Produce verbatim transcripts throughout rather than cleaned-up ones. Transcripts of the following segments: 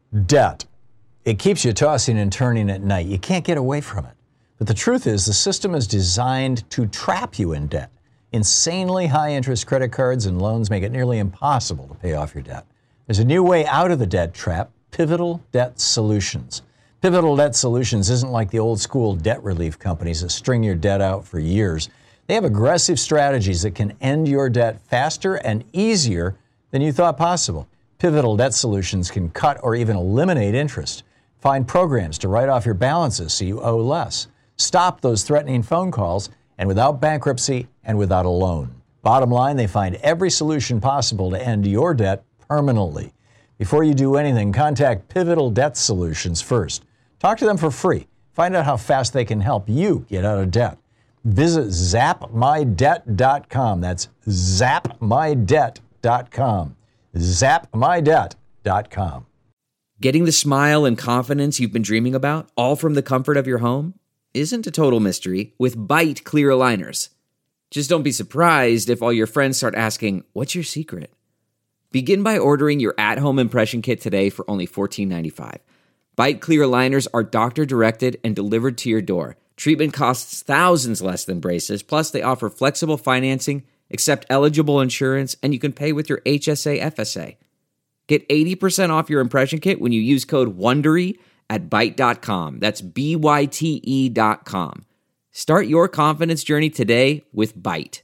Debt. It keeps you tossing and turning at night. You can't get away from it. But the truth is, the system is designed to trap you in debt. Insanely high interest credit cards and loans make it nearly impossible to pay off your debt. There's a new way out of the debt trap: Pivotal Debt Solutions. Pivotal Debt Solutions isn't like the old school debt relief companies that string your debt out for years. They have aggressive strategies that can end your debt faster and easier than you thought possible. Pivotal Debt Solutions can cut or even eliminate interest. Find programs to write off your balances so you owe less. Stop those threatening phone calls, and without bankruptcy and without a loan. Bottom line, they find every solution possible to end your debt permanently. Before you do anything, contact Pivotal Debt Solutions first. Talk to them for free. Find out how fast they can help you get out of debt. Visit zap my debt dot com. That's zap my debt dot com. zap my debt dot com. Getting the smile and confidence you've been dreaming about, all from the comfort of your home, isn't a total mystery with Byte clear aligners. Just don't be surprised if all your friends start asking, "What's your secret?" Begin by ordering your at-home impression kit today for only fourteen ninety-five. Byte clear aligners are doctor-directed and delivered to your door. Treatment costs thousands less than braces, plus they offer flexible financing, accept eligible insurance, and you can pay with your H S A F S A. Get eighty percent off your impression kit when you use code WONDERY at byte dot com. That's B Y T E dot com. Start your confidence journey today with Byte.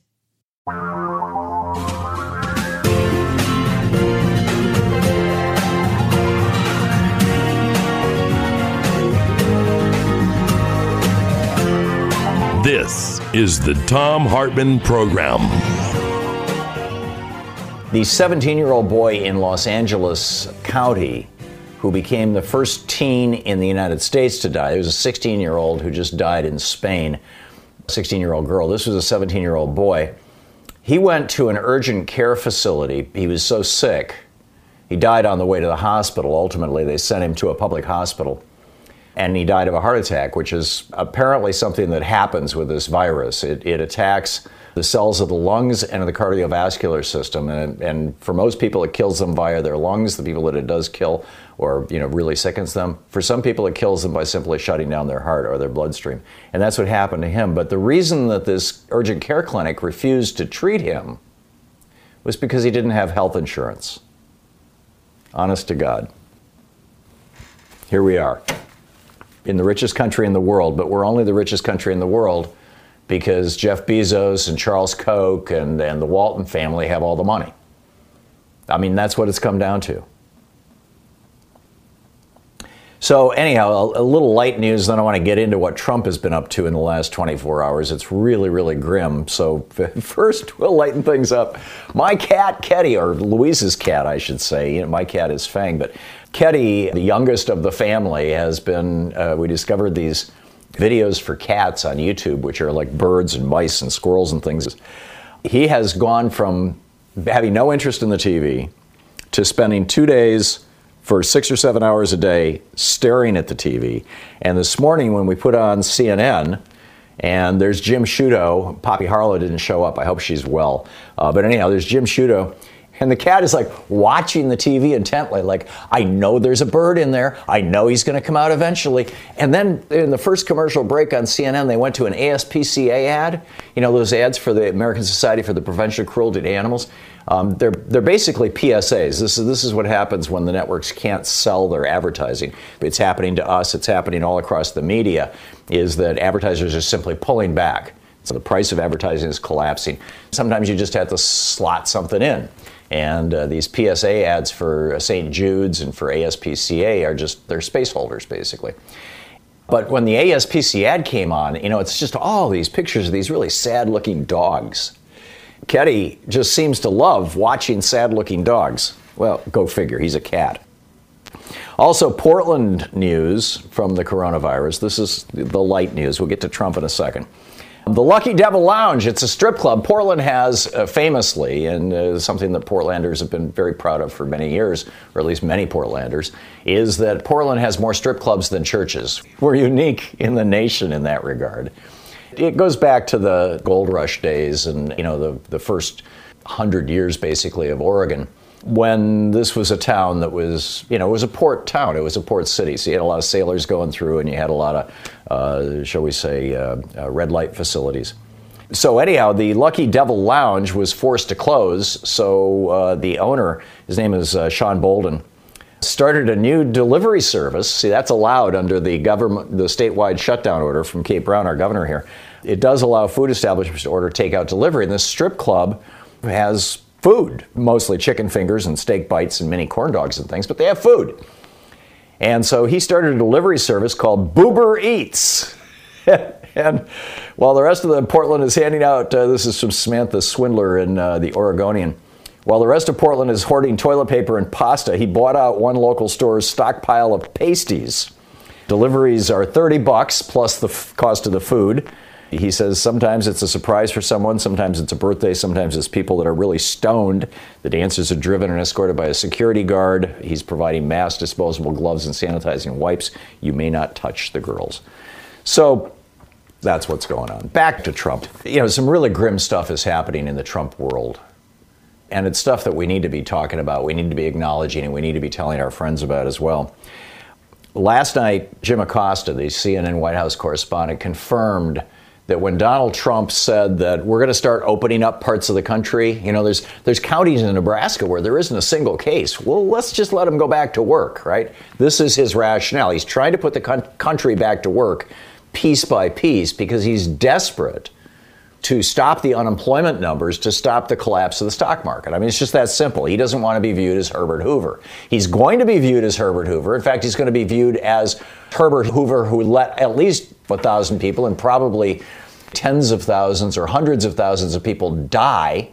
This is the Thom Hartmann Program. The seventeen-year-old boy in Los Angeles County who became the first teen in the United States to die. There was a sixteen-year-old who just died in Spain, a sixteen-year-old girl. This was a seventeen-year-old boy. He went to an urgent care facility. He was so sick. He died on the way to the hospital. Ultimately, they sent him to a public hospital. And he died of a heart attack, which is apparently something that happens with this virus. It, it attacks the cells of the lungs and of the cardiovascular system. And, and for most people, it kills them via their lungs, the people that it does kill, or you know really sickens them. For some people, it kills them by simply shutting down their heart or their bloodstream. And that's what happened to him. But the reason that this urgent care clinic refused to treat him was because he didn't have health insurance. Honest to God. Here we are. In the richest country in the world, but we're only the richest country in the world because Jeff Bezos and Charles Koch and, and the Walton family have all the money. I mean, that's what it's come down to. So anyhow, a, a little light news, then I want to get into what Trump has been up to in the last twenty-four hours. It's really, really grim. So first, we'll lighten things up. My cat, Ketty, or Louise's cat, I should say. You know, my cat is Fang, but Ketty, the youngest of the family, has been, uh, we discovered these videos for cats on YouTube, which are like birds and mice and squirrels and things. He has gone from having no interest in the T V to spending two days for six or seven hours a day staring at the T V. And this morning when we put on C N N, and there's Jim Sciutto, Poppy Harlow didn't show up, I hope she's well. Uh, but anyhow, there's Jim Sciutto. And the cat is like watching the T V intently, like, I know there's a bird in there. I know he's going to come out eventually. And then in the first commercial break on C N N, they went to an A S P C A ad. You know, those ads for the American Society for the Prevention of Cruelty to Animals. Um, they're they're basically P S As. This is this is what happens when the networks can't sell their advertising. It's happening to us. It's happening all across the media. Is that advertisers are simply pulling back. So the price of advertising is collapsing. Sometimes you just have to slot something in. And uh, these P S A ads for Saint Jude's and for A S P C A are just, they're space holders, basically. But when the A S P C A ad came on, you know, it's just all these pictures of these really sad-looking dogs. Ketty just seems to love watching sad-looking dogs. Well, go figure, he's a cat. Also, Portland news from the coronavirus. This is the light news. We'll get to Trump in a second. The Lucky Devil Lounge, it's a strip club. Portland has uh, famously, and uh, something that Portlanders have been very proud of for many years, or at least many Portlanders, is that Portland has more strip clubs than churches. We're unique in the nation in that regard. It goes back to the gold rush days and, you know, the, the first hundred years, basically, of Oregon. when this was a town that was, you know, it was a port town. It was a port city. So you had a lot of sailors going through, and you had a lot of, uh, shall we say, uh, uh, red light facilities. So anyhow, the Lucky Devil Lounge was forced to close. So uh, the owner, his name is uh, Sean Bolden, started a new delivery service. See, that's allowed under the government, the statewide shutdown order from Kate Brown, our governor here. It does allow food establishments to order takeout delivery. And this strip club has food, mostly chicken fingers and steak bites and mini corn dogs and things, but they have food. And so he started a delivery service called Boober Eats. And while the rest of the Portland is handing out, uh, this is from Samantha Swindler in uh, the Oregonian, while the rest of Portland is hoarding toilet paper and pasta, he bought out one local store's stockpile of pasties. Deliveries are thirty bucks plus the f- cost of the food. He says sometimes it's a surprise for someone, sometimes it's a birthday, sometimes it's people that are really stoned. The dancers are driven and escorted by a security guard. He's providing masks, disposable gloves, and sanitizing wipes. You may not touch the girls. So that's what's going on. Back to Trump. You know, some really grim stuff is happening in the Trump world. And it's stuff that we need to be talking about, we need to be acknowledging, and we need to be telling our friends about as well. Last night, Jim Acosta, the C N N White House correspondent, confirmed that when Donald Trump said that we're going to start opening up parts of the country, you know, there's there's counties in Nebraska where there isn't a single case. Well, let's just let them go back to work, right? This is his rationale. He's trying to put the con- country back to work piece by piece because he's desperate to stop the unemployment numbers, to stop the collapse of the stock market. I mean, it's just that simple. He doesn't want to be viewed as Herbert Hoover. He's going to be viewed as Herbert Hoover. In fact, he's going to be viewed as Herbert Hoover, who let at least a thousand people and probably tens of thousands or hundreds of thousands of people die.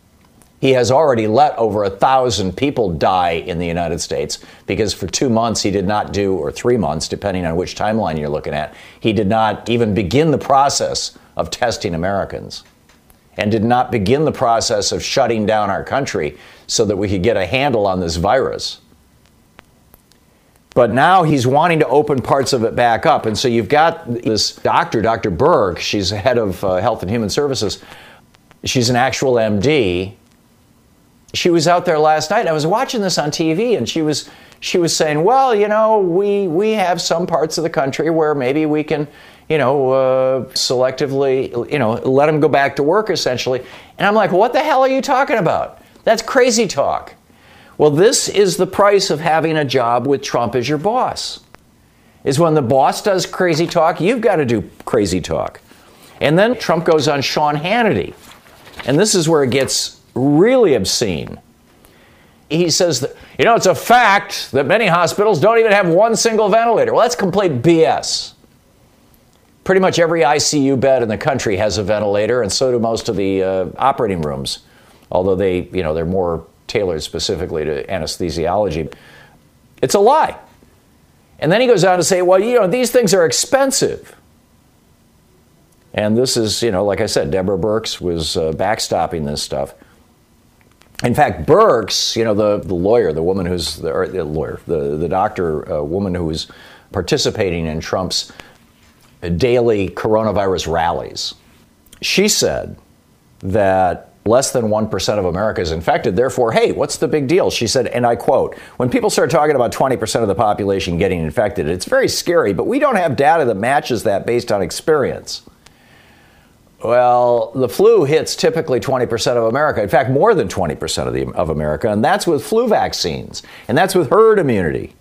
He has already let over a thousand people die in the United States because for two months he did not do, or three months, depending on which timeline you're looking at, he did not even begin the process of testing Americans and did not begin the process of shutting down our country so that we could get a handle on this virus. But now he's wanting to open parts of it back up. And so you've got this doctor, Doctor Berg, she's head of uh, Health and Human Services. She's an actual M D. She was out there last night. I was watching this on T V, and she was she was saying, well, you know, we we have some parts of the country where maybe we can, you know, uh, selectively, you know, let them go back to work, essentially. And I'm like, what the hell are you talking about? That's crazy talk. Well, this is the price of having a job with Trump as your boss. Is when the boss does crazy talk, you've got to do crazy talk. And then Trump goes on Sean Hannity. And this is where it gets really obscene. He says that, you know, it's a fact that many hospitals don't even have one single ventilator. Well, that's complete B S. Pretty much every I C U bed in the country has a ventilator, and so do most of the uh, operating rooms, although they, you know, they're more tailored specifically to anesthesiology. It's a lie. And then he goes on to say, well, you know, these things are expensive. And this is, you know, like I said, Deborah Birx was uh, backstopping this stuff. In fact, Birx, you know, the, the lawyer, the woman who's, the, or the lawyer, the, the doctor, uh, woman who was participating in Trump's daily coronavirus rallies, she said that less than one percent of America is infected. Therefore, hey, what's the big deal? She said, and I quote, when people start talking about twenty percent of the population getting infected, it's very scary, but we don't have data that matches that based on experience. Well, the flu hits typically twenty percent of America. In fact, more than twenty percent of, the, of America, and that's with flu vaccines, and that's with herd immunity.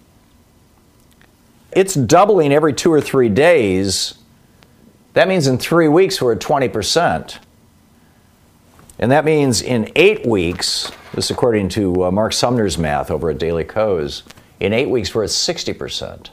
It's doubling every two or three days. That means in three weeks we're at twenty percent. And that means in eight weeks, this according to uh, Mark Sumner's math over at Daily Kos, in eight weeks we're at sixty percent.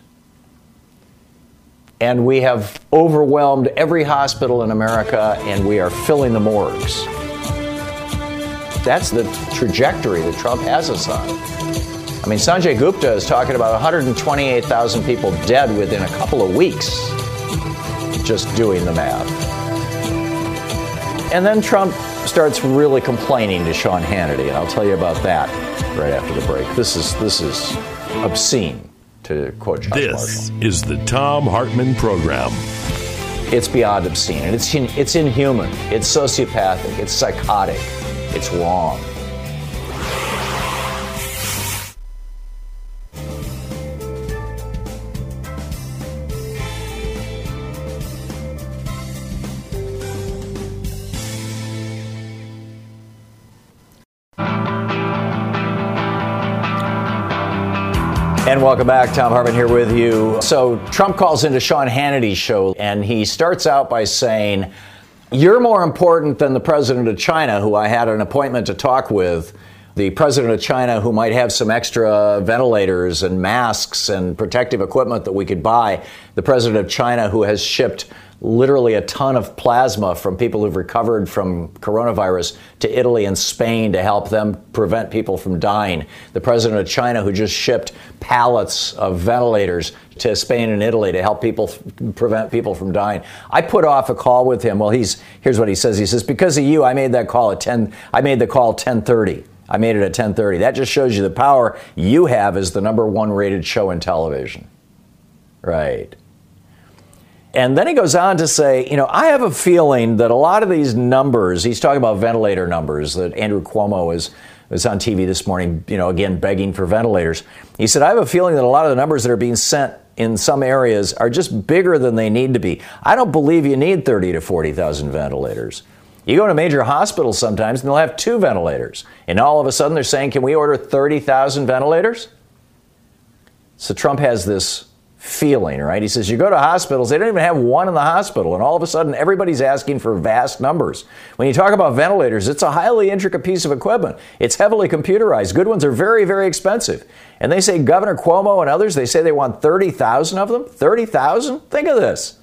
And we have overwhelmed every hospital in America, and we are filling the morgues. That's the trajectory that Trump has us on. I mean, Sanjay Gupta is talking about one hundred twenty-eight thousand people dead within a couple of weeks, just doing the math. And then Trump starts really complaining to Sean Hannity, and I'll tell you about that right after the break. This is this is obscene, to quote Josh This Marshall. is the Thom Hartmann Program. It's beyond obscene, and it's in, it's inhuman, it's sociopathic, it's psychotic, it's wrong. And welcome back. Thom Hartmann here with you. So Trump calls into Sean Hannity's show, and he starts out by saying, "You're more important than the president of China, who I had an appointment to talk with. The president of China, who might have some extra ventilators and masks and protective equipment that we could buy. The president of China, who has shipped literally a ton of plasma from people who've recovered from coronavirus to Italy and Spain to help them prevent people from dying. The president of China, who just shipped pallets of ventilators to Spain and Italy to help people prevent people from dying." I put off a call with him. Well, he's here's what he says. He says, "Because of you, I made that call at ten. I made the call at ten thirty. I made it at ten thirty. That just shows you the power you have as the number one rated show in television." Right. And then he goes on to say, you know, I have a feeling that a lot of these numbers, he's talking about ventilator numbers, that Andrew Cuomo is, was on T V this morning, you know, again, begging for ventilators. He said, I have a feeling that a lot of the numbers that are being sent in some areas are just bigger than they need to be. I don't believe you need thirty to forty thousand ventilators. You go to major hospitals sometimes and they'll have two ventilators. And all of a sudden they're saying, can we order thirty thousand ventilators? So Trump has this feeling, right? He says, you go to hospitals, they don't even have one in the hospital. And all of a sudden, everybody's asking for vast numbers. When you talk about ventilators, it's a highly intricate piece of equipment. It's heavily computerized. Good ones are very, very expensive. And they say Governor Cuomo and others, they say they want thirty thousand of them. thirty thousand? Think of this.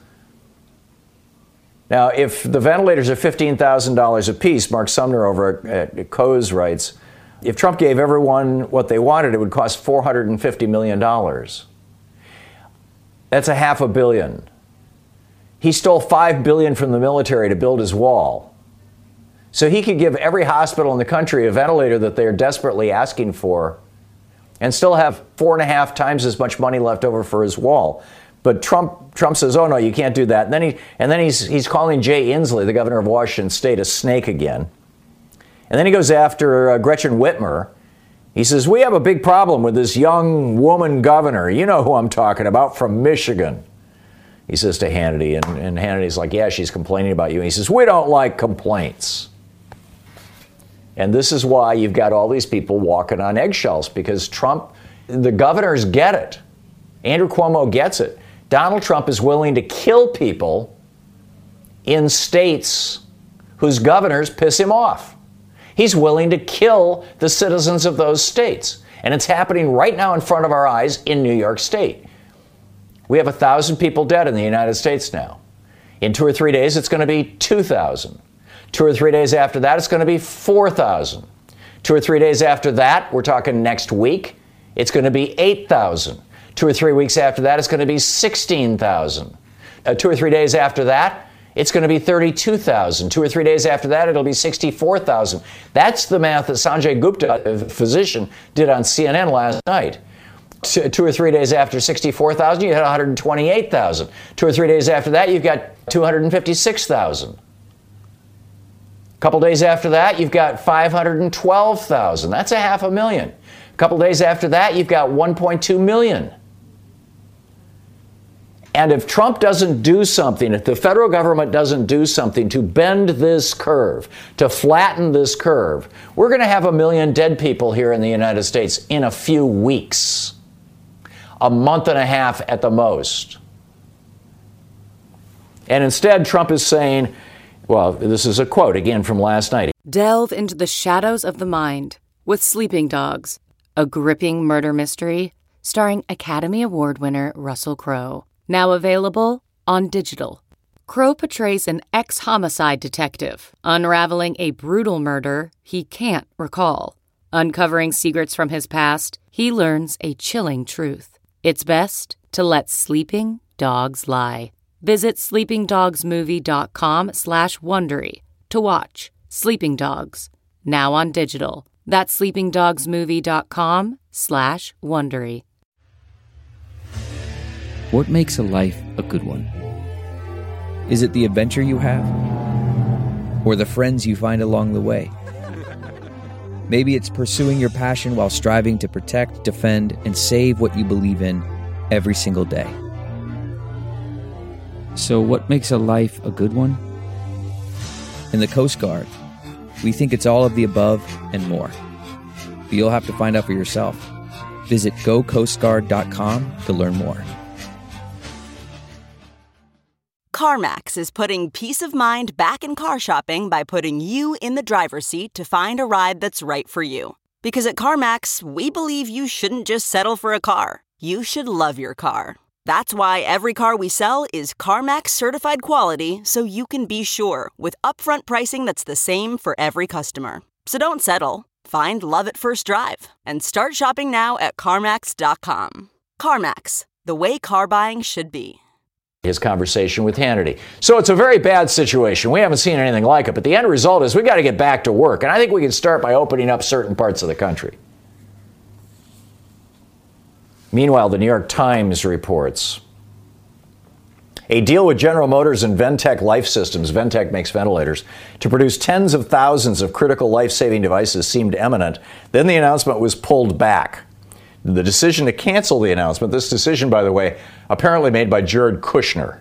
Now, if the ventilators are fifteen thousand dollars a piece, Mark Sumner over at Coase writes, if Trump gave everyone what they wanted, it would cost four hundred fifty million dollars. That's a half a billion. He stole five billion dollars from the military to build his wall. So he could give every hospital in the country a ventilator that they're desperately asking for and still have four and a half times as much money left over for his wall. But Trump Trump says, oh, no, you can't do that. And then, he, and then he's, he's calling Jay Inslee, the governor of Washington State, a snake again. And then he goes after uh, Gretchen Whitmer. He says, we have a big problem with this young woman governor. You know who I'm talking about, from Michigan. He says to Hannity, and, and Hannity's like, yeah, she's complaining about you. And he says, we don't like complaints. And this is why you've got all these people walking on eggshells, because Trump, the governors get it. Andrew Cuomo gets it. Donald Trump is willing to kill people in states whose governors piss him off. He's willing to kill the citizens of those states. And it's happening right now in front of our eyes in New York State. We have one thousand people dead in the United States now. In two or three days, it's going to be two thousand. Two or three days after that, it's going to be four thousand. Two or three days after that, we're talking next week, it's going to be eight thousand. Two or three weeks after that, it's going to be sixteen thousand. Uh, two or three days after that, it's going to be thirty-two thousand. Two or three days after that, it'll be sixty-four thousand. That's the math that Sanjay Gupta, a physician, did on C N N last night. Two, two or three days after sixty-four thousand, you had one hundred twenty-eight thousand. Two or three days after that, you've got two hundred fifty-six thousand. A couple days after that, you've got five hundred twelve thousand. That's a half a million. A couple days after that, you've got one point two million. And if Trump doesn't do something, if the federal government doesn't do something to bend this curve, to flatten this curve, we're going to have a million dead people here in the United States in a few weeks. A month and a half at the most. And instead, Trump is saying, well, this is a quote again from last night. Delve into the shadows of the mind with Sleeping Dogs, a gripping murder mystery starring Academy Award winner Russell Crowe. Now available on digital. Crowe portrays an ex-homicide detective unraveling a brutal murder he can't recall. Uncovering secrets from his past, he learns a chilling truth. It's best to let sleeping dogs lie. Visit sleepingdogsmovie.com slash Wondery to watch Sleeping Dogs, now on digital. That's sleepingdogsmovie.com slash Wondery. What makes a life a good one? Is it the adventure you have? Or the friends you find along the way? Maybe it's pursuing your passion while striving to protect, defend, and save what you believe in every single day. So what makes a life a good one? In the Coast Guard, we think it's all of the above and more. But you'll have to find out for yourself. Visit go coast guard dot com to learn more. CarMax is putting peace of mind back in car shopping by putting you in the driver's seat to find a ride that's right for you. Because at CarMax, we believe you shouldn't just settle for a car. You should love your car. That's why every car we sell is CarMax certified quality, so you can be sure with upfront pricing that's the same for every customer. So don't settle. Find love at first drive and start shopping now at CarMax dot com. CarMax, the way car buying should be. His conversation with Hannity. So it's a very bad situation. We haven't seen anything like it, but the end result is we got to get back to work. And I think we can start by opening up certain parts of the country. Meanwhile, the New York Times reports a deal with General Motors and Ventec Life Systems, Ventec makes ventilators, to produce tens of thousands of critical life-saving devices seemed imminent. Then the announcement was pulled back. The decision to cancel the announcement, this decision, by the way, apparently made by Jared Kushner.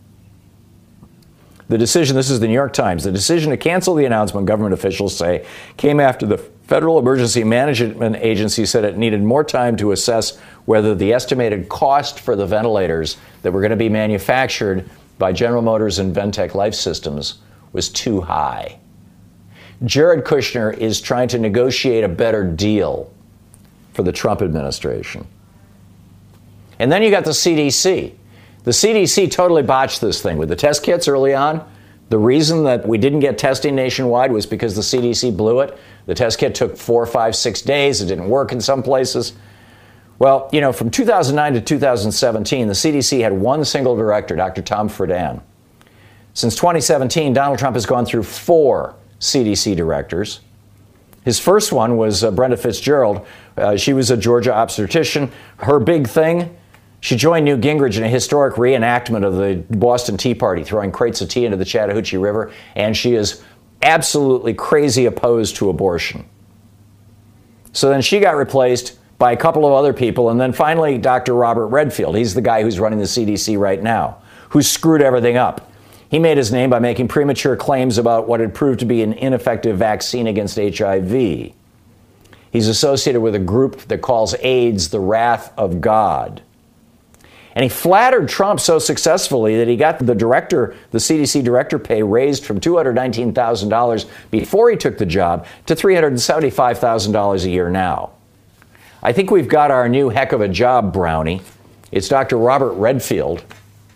The decision, this is the New York Times, the decision to cancel the announcement, government officials say, came after the Federal Emergency Management Agency said it needed more time to assess whether the estimated cost for the ventilators that were going to be manufactured by General Motors and Ventec Life Systems was too high. Jared Kushner is trying to negotiate a better deal for the Trump administration. And then you got the C D C. The C D C totally botched this thing with the test kits early on. The reason that we didn't get testing nationwide was because the C D C blew it. The test kit took four, five, six days. It didn't work in some places. Well, you know, from two thousand nine to two thousand seventeen, the C D C had one single director, Doctor Tom Frieden. Since twenty seventeen, Donald Trump has gone through four C D C directors. His first one was uh, Brenda Fitzgerald. Uh, she was a Georgia obstetrician. Her big thing, she joined Newt Gingrich in a historic reenactment of the Boston Tea Party, throwing crates of tea into the Chattahoochee River, and she is absolutely crazy opposed to abortion. So then she got replaced by a couple of other people, and then finally Doctor Robert Redfield. He's the guy who's running the C D C right now, who screwed everything up. He made his name by making premature claims about what had proved to be an ineffective vaccine against H I V. He's associated with a group that calls AIDS the wrath of God. And he flattered Trump so successfully that he got the director, the C D C director pay raised from two hundred nineteen thousand dollars before he took the job to three hundred seventy-five thousand dollars a year now. I think we've got our new heck of a job brownie. It's Doctor Robert Redfield,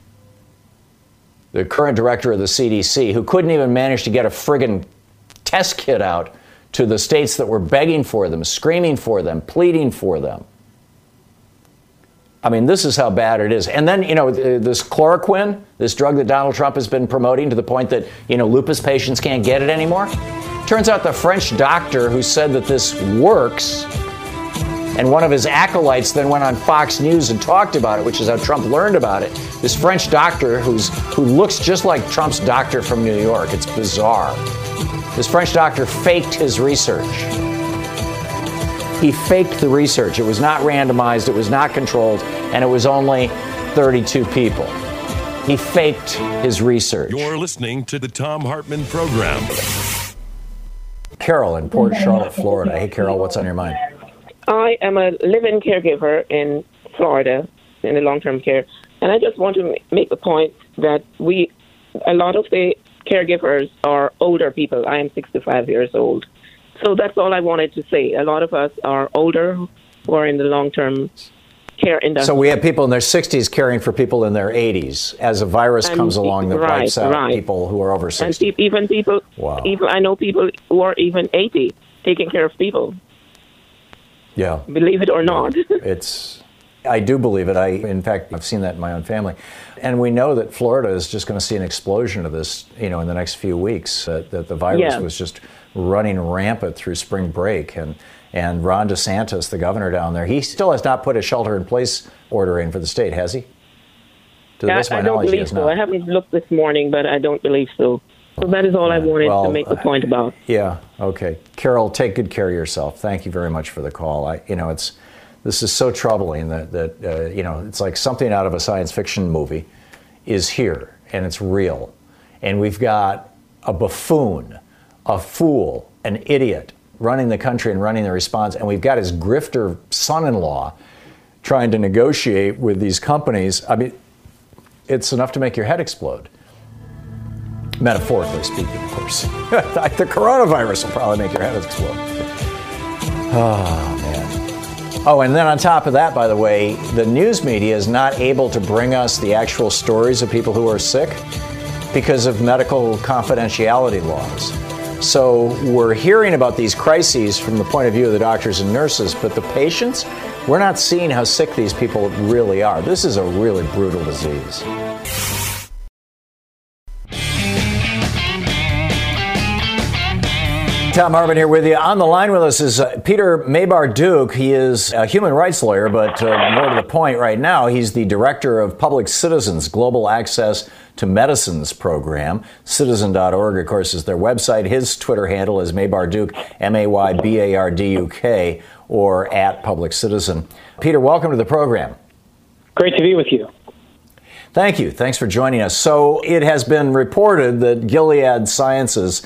the current director of the C D C, who couldn't even manage to get a friggin' test kit out to the states that were begging for them, screaming for them, pleading for them. I mean, this is how bad it is. And then, you know, this chloroquine, this drug that Donald Trump has been promoting to the point that, you know, lupus patients can't get it anymore. Turns out the French doctor who said that this works, and one of his acolytes then went on Fox News and talked about it, which is how Trump learned about it. This French doctor who's who looks just like Trump's doctor from New York. It's bizarre. This French doctor faked his research. He faked the research. It was not randomized, it was not controlled, and it was only thirty-two people. He faked his research. You're listening to the Thom Hartmann Program. Carol in Port Charlotte, Florida. Hey, Carol, what's on your mind? I am a live-in caregiver in Florida in the long-term care, and I just want to make the point that we, a lot of the caregivers are older people. I am sixty-five years old. So that's all I wanted to say. A lot of us are older who are in the long-term care industry. So we have people in their sixties caring for people in their eighties as a virus and comes along that right, wipes out right. people who are over sixty. And pe- even people, wow. even I know people who are even eighty taking care of people. Yeah. Believe it or not. It's, I do believe it. I, in fact, I've seen that in my own family. And we know that Florida is just going to see an explosion of this, you know, in the next few weeks, uh, that the virus yeah. was just running rampant through spring break. And, and Ron DeSantis, the governor down there, he still has not put a shelter-in-place order in for the state, has he? To the best of my I don't knowledge, he believe has so. not. I haven't looked this morning, but I don't believe so. So that is all I wanted well, to make the point about. Yeah, okay. Carol, take good care of yourself. Thank you very much for the call. I, you know, it's this is so troubling that, that uh, you know, it's like something out of a science fiction movie is here, and it's real. And we've got a buffoon, a fool, an idiot running the country and running the response, and we've got his grifter son-in-law trying to negotiate with these companies, I mean, it's enough to make your head explode. Metaphorically speaking, of course. The coronavirus will probably make your head explode. Oh, man. Oh, and then on top of that, by the way, the news media is not able to bring us the actual stories of people who are sick because of medical confidentiality laws. So we're hearing about these crises from the point of view of the doctors and nurses, but the patients, we're not seeing how sick these people really are. This is a really brutal disease. Thom Hartmann here with you. On the line with us is uh, Peter Maybar-Duke. He is a human rights lawyer, but uh, more to the point right now, he's the director of Public Citizens Global Access to Medicines program. Citizen dot org, of course, is their website. His Twitter handle is Maybar-Duke, M A Y B A R D U K, or at Public Citizen. Peter, welcome to the program. Great to be with you. Thank you. Thanks for joining us. So it has been reported that Gilead Sciences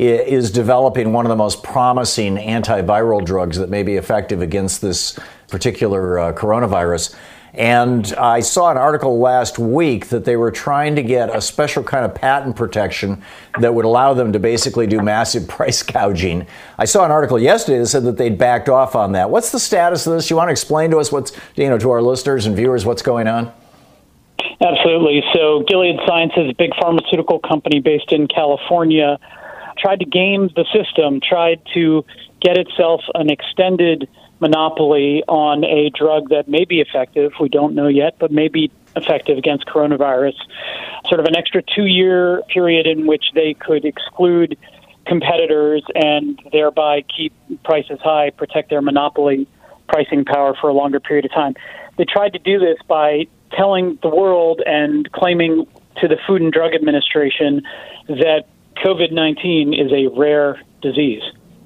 is developing one of the most promising antiviral drugs that may be effective against this particular uh, coronavirus. And I saw an article last week that they were trying to get a special kind of patent protection that would allow them to basically do massive price gouging. I saw an article yesterday that said that they'd backed off on that. What's the status of this? You want to explain to us what's, you know, to our listeners and viewers what's going on? Absolutely. So Gilead Sciences, a big pharmaceutical company based in California, tried to game the system, tried to get itself an extended monopoly on a drug that may be effective, we don't know yet, but may be effective against coronavirus, sort of an extra two-year period in which they could exclude competitors and thereby keep prices high, protect their monopoly pricing power for a longer period of time. They tried to do this by telling the world and claiming to the Food and Drug Administration that COVID nineteen is a rare disease.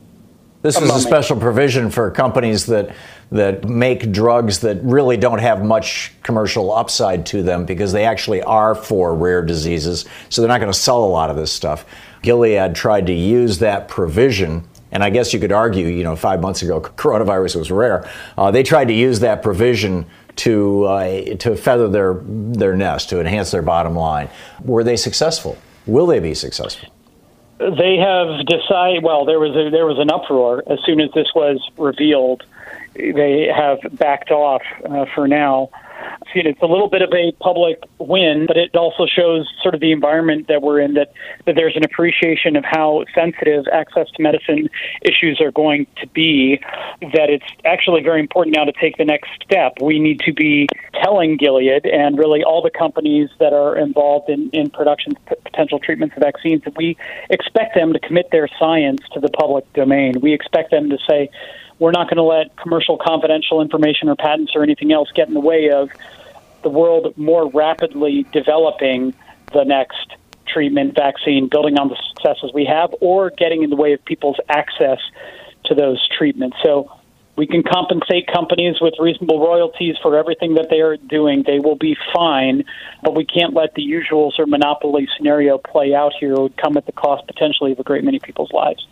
This is a special provision for companies that that make drugs that really don't have much commercial upside to them because they actually are for rare diseases, so they're not going to sell a lot of this stuff. Gilead tried to use that provision, and I guess you could argue, you know, five months ago, coronavirus was rare. Uh, they tried to use that provision to uh, to feather their their nest, to enhance their bottom line. Were they successful? Will they be successful? They have decided, well, there was a, there was an uproar as soon as this was revealed. They have backed off uh, for now. It's a little bit of a public win, but it also shows sort of the environment that we're in, that, that there's an appreciation of how sensitive access to medicine issues are going to be, that it's actually very important now to take the next step. We need to be telling Gilead and really all the companies that are involved in, in production p- potential treatments and vaccines that we expect them to commit their science to the public domain. We expect them to say, we're not going to let commercial confidential information or patents or anything else get in the way of the world more rapidly developing the next treatment, vaccine, building on the successes we have, or getting in the way of people's access to those treatments. So we can compensate companies with reasonable royalties for everything that they are doing. They will be fine, but we can't let the usual sort of monopoly scenario play out here. It would come at the cost potentially of a great many people's lives.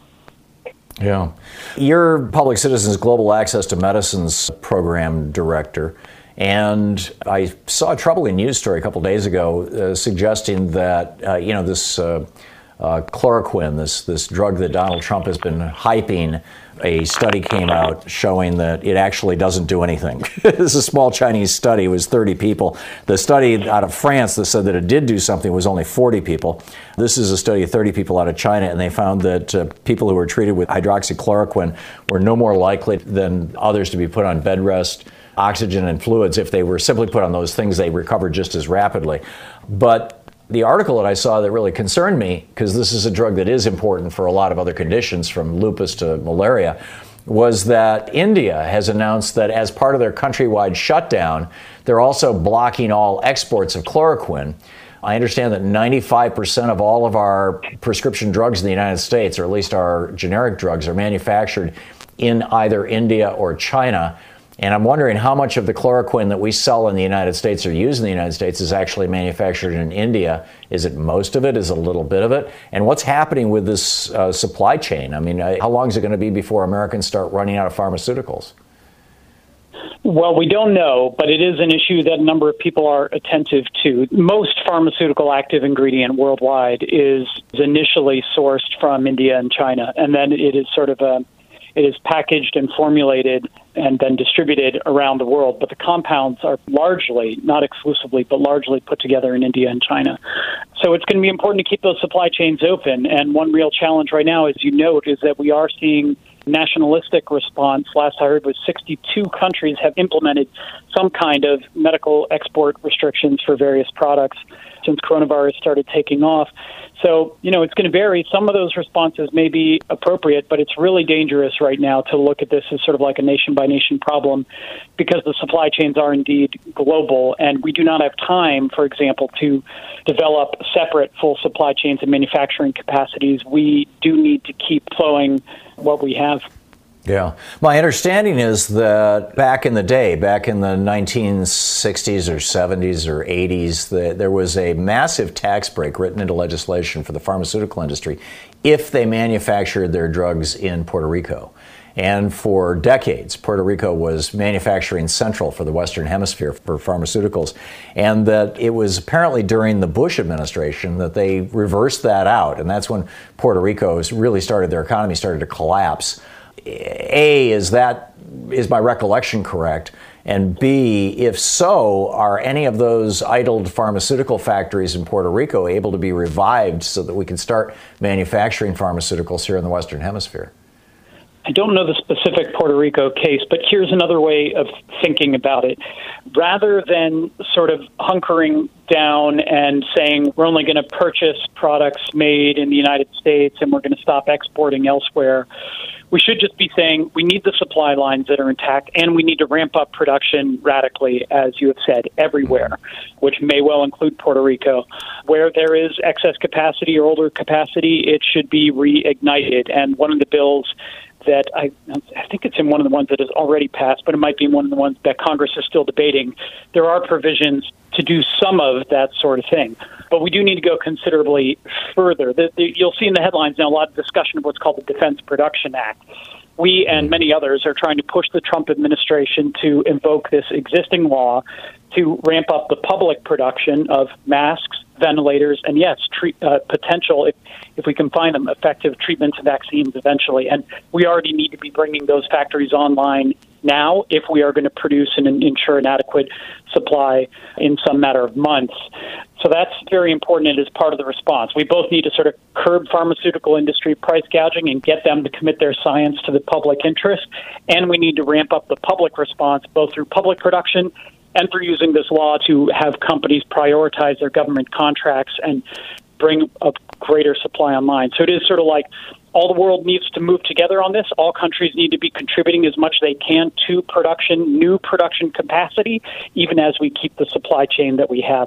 Yeah. You're Public Citizens Global Access to Medicines program director, and I saw a troubling news story a couple days ago uh, suggesting that, uh, you know, this uh, uh, chloroquine, this, this drug that Donald Trump has been hyping, a study came out showing that it actually doesn't do anything. This is a small Chinese study. It was thirty people. The study out of France that said that it did do something was only forty people. This is a study of thirty people out of China, and they found that uh, people who were treated with hydroxychloroquine were no more likely than others to be put on bed rest, oxygen, and fluids. If they were simply put on those things, they recovered just as rapidly. But the article that I saw that really concerned me, because this is a drug that is important for a lot of other conditions, from lupus to malaria, was that India has announced that as part of their countrywide shutdown, they're also blocking all exports of chloroquine. I understand that ninety-five percent of all of our prescription drugs in the United States, or at least our generic drugs, are manufactured in either India or China. And I'm wondering how much of the chloroquine that we sell in the United States or use in the United States is actually manufactured in India. Is it most of it? Is it a little bit of it? And what's happening with this uh, supply chain? I mean, uh, how long is it going to be before Americans start running out of pharmaceuticals? Well, we don't know, but it is an issue that a number of people are attentive to. Most pharmaceutical active ingredient worldwide is initially sourced from India and China, and then it is sort of a, it is packaged and formulated and then distributed around the world. But the compounds are largely, not exclusively, but largely put together in India and China. So it's going to be important to keep those supply chains open. And one real challenge right now, as you note, is that we are seeing nationalistic response. Last I heard was sixty-two countries have implemented some kind of medical export restrictions for various products since coronavirus started taking off. So, you know, it's going to vary. Some of those responses may be appropriate, but it's really dangerous right now to look at this as sort of like a nation-by-nation problem because the supply chains are indeed global, and we do not have time, for example, to develop separate full supply chains and manufacturing capacities. We do need to keep flowing what we have. Yeah. My understanding is that back in the day, back in the nineteen sixties or seventies or eighties, the, there was a massive tax break written into legislation for the pharmaceutical industry if they manufactured their drugs in Puerto Rico. And for decades, Puerto Rico was manufacturing central for the Western Hemisphere for pharmaceuticals. And that it was apparently during the Bush administration that they reversed that out. And that's when Puerto Rico really started, their economy started to collapse. A, is that, is my recollection correct? And B, if so, are any of those idled pharmaceutical factories in Puerto Rico able to be revived so that we can start manufacturing pharmaceuticals here in the Western Hemisphere? I don't know the specific Puerto Rico case, but here's another way of thinking about it. Rather than sort of hunkering down and saying we're only going to purchase products made in the United States and we're going to stop exporting elsewhere, we should just be saying we need the supply lines that are intact and we need to ramp up production radically, as you have said, everywhere, which may well include Puerto Rico. Where there is excess capacity or older capacity, it should be reignited. And one of the bills that I, I think it's in one of the ones that has already passed, but it might be one of the ones that Congress is still debating. There are provisions to do some of that sort of thing. But we do need to go considerably further. The, the, you'll see in the headlines now a lot of discussion of what's called the Defense Production Act. We and many others are trying to push the Trump administration to invoke this existing law to ramp up the public production of masks, ventilators, and yes, treat, uh, potential, if, if we can find them, effective treatments and vaccines eventually. And we already need to be bringing those factories online now if we are going to produce and ensure an adequate supply in some matter of months. So that's very important and is part of the response. We both need to sort of curb pharmaceutical industry price gouging and get them to commit their science to the public interest. And we need to ramp up the public response, both through public production and through using this law to have companies prioritize their government contracts and bring a greater supply online. So it is sort of like all the world needs to move together on this. All countries need to be contributing as much as they can to production, new production capacity, even as we keep the supply chain that we have.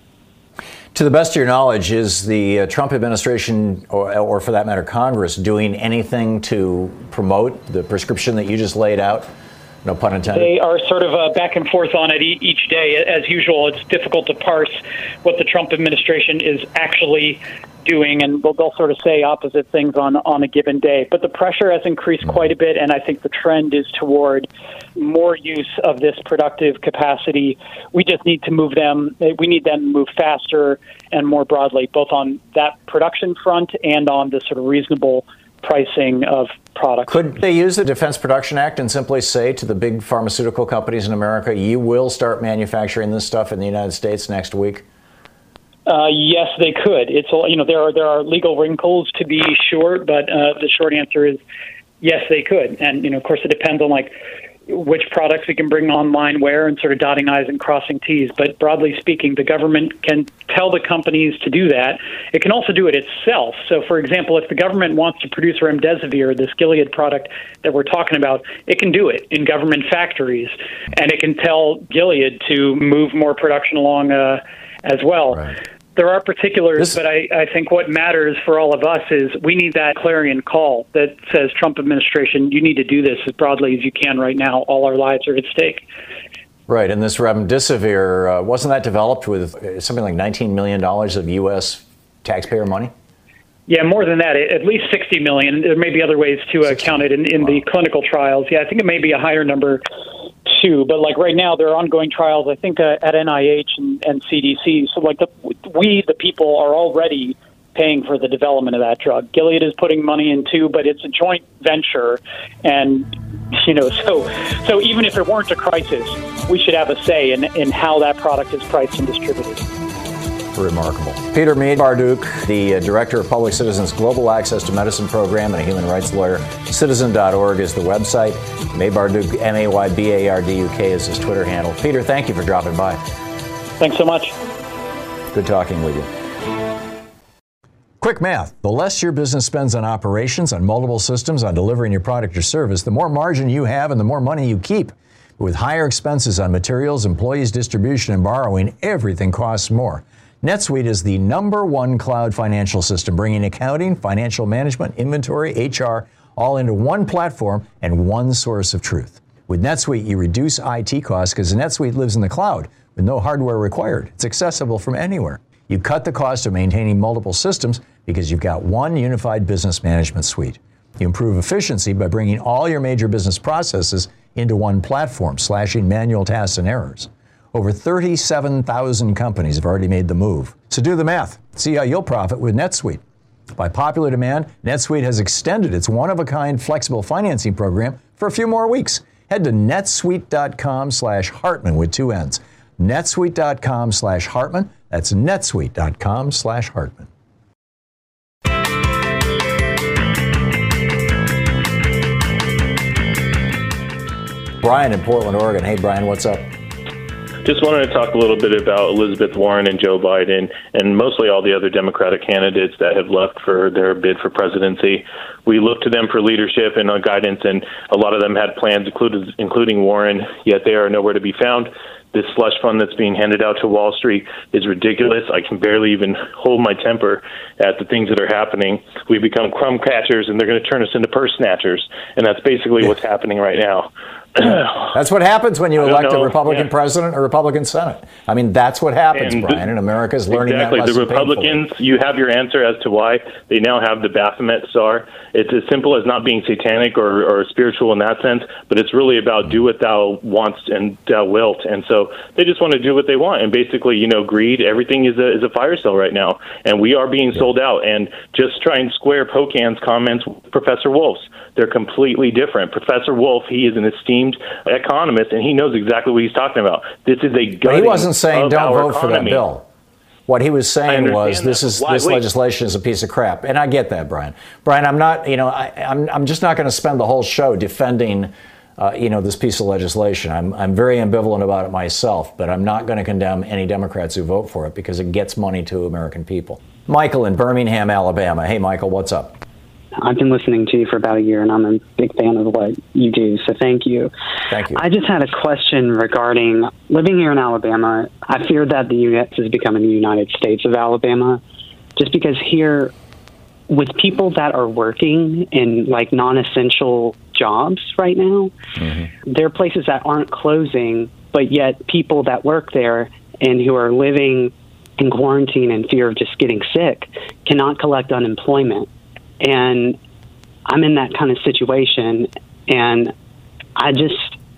To the best of your knowledge, is the uh, Trump administration, or, or for that matter, Congress, doing anything to promote the prescription that you just laid out? No pun intended. They are sort of uh, back and forth on it e- each day. As usual, it's difficult to parse what the Trump administration is actually doing, and they'll, they'll sort of say opposite things on, on a given day. But the pressure has increased quite a bit, and I think the trend is toward more use of this productive capacity. We just need to move them. We need them to move faster and more broadly, both on that production front and on the sort of reasonable pricing of products. Could they use the Defense Production Act and simply say to the big pharmaceutical companies in America, you will start manufacturing this stuff in the United States next week? Uh, yes, they could. It's you know there are there are legal wrinkles to be sure, but uh, the short answer is yes, they could. And you know, of course, it depends on like which products we can bring online where and sort of dotting I's and crossing T's. But broadly speaking, the government can tell the companies to do that. It can also do it itself. So, for example, if the government wants to produce remdesivir, this Gilead product that we're talking about, it can do it in government factories. And it can tell Gilead to move more production along uh, as well. Right. There are particulars, This- but I, I think what matters for all of us is we need that clarion call that says, Trump administration, you need to do this as broadly as you can right now. All our lives are at stake. Right, and this remdesivir, uh, wasn't that developed with something like nineteen million dollars of U S taxpayer money? Yeah, more than that, at least sixty million. There may be other ways to uh, count it in, in the clinical trials. Yeah, I think it may be a higher number too. But like right now, there are ongoing trials, I think, uh, at N I H and, and C D C. So like the, we, the people, are already paying for the development of that drug. Gilead is putting money in too, but it's a joint venture. And, you know, so so even if it weren't a crisis, we should have a say in, in how that product is priced and distributed. Remarkable. Peter Maybarduk, the uh, Director of Public Citizens Global Access to Medicine Program and a human rights lawyer. Citizen dot org is the website. Maybarduk, M A Y B A R D U K is his Twitter handle. Peter, thank you for dropping by. Thanks so much. Good talking with you. Quick math. The less your business spends on operations, on multiple systems, on delivering your product or service, the more margin you have and the more money you keep. With higher expenses on materials, employees, distribution, and borrowing, everything costs more. NetSuite is the number one cloud financial system, bringing accounting, financial management, inventory, H R, all into one platform and one source of truth. With NetSuite, you reduce I T costs because NetSuite lives in the cloud with no hardware required. It's accessible from anywhere. You cut the cost of maintaining multiple systems because you've got one unified business management suite. You improve efficiency by bringing all your major business processes into one platform, slashing manual tasks and errors. Over thirty-seven thousand companies have already made the move. So do the math. See how you'll profit with NetSuite. By popular demand, NetSuite has extended its one-of-a-kind flexible financing program for a few more weeks. Head to netsuite.com slash Hartman with two N's. netsuite.com slash Hartman. That's netsuite.com slash Hartman. Brian in Portland, Oregon. Hey, Brian, what's up? Just wanted to talk a little bit about Elizabeth Warren and Joe Biden and mostly all the other Democratic candidates that have left for their bid for presidency. We look to them for leadership and uh, guidance, and a lot of them had plans, including, including Warren, yet they are nowhere to be found. This slush fund that's being handed out to Wall Street is ridiculous. I can barely even hold my temper at the things that are happening. We become crumb catchers, and they're going to turn us into purse snatchers, and that's basically what's happening right now. That's what happens when you elect a Republican yeah. president or Republican Senate. I mean, that's what happens, and Brian, and America's learning exactly. that lesson. The Republicans, painfully. You have your answer as to why they now have the Baphomet Star. It's as simple as not being satanic or, or spiritual in that sense, but it's really about do what thou wantst and thou wilt. And so they just want to do what they want. And basically, you know, greed, everything is a, is a fire sale right now. And we are being yeah. sold out. And just try and square Pocan's comments with Professor Wolf's. They're completely different. Professor Wolf, he is an esteemed economist, and he knows exactly what he's talking about. This is a gutting But he wasn't saying don't vote economy. for that bill. What he was saying was this is Why, this wait. legislation is a piece of crap, and I get that, Brian. Brian, I'm not, you know, I, I'm I'm just not going to spend the whole show defending, uh, you know, this piece of legislation. I'm I'm very ambivalent about it myself, but I'm not going to condemn any Democrats who vote for it because it gets money to American people. Michael in Birmingham, Alabama. Hey, Michael, what's up? I've been listening to you for about a year, and I'm a big fan of what you do, so thank you. Thank you. I just had a question regarding living here in Alabama. I fear that the U S is becoming the United States of Alabama, just because here, with people that are working in, like, non-essential jobs right now, mm-hmm. there are places that aren't closing, but yet people that work there and who are living in quarantine and fear of just getting sick cannot collect unemployment. And I'm in that kind of situation, and I just,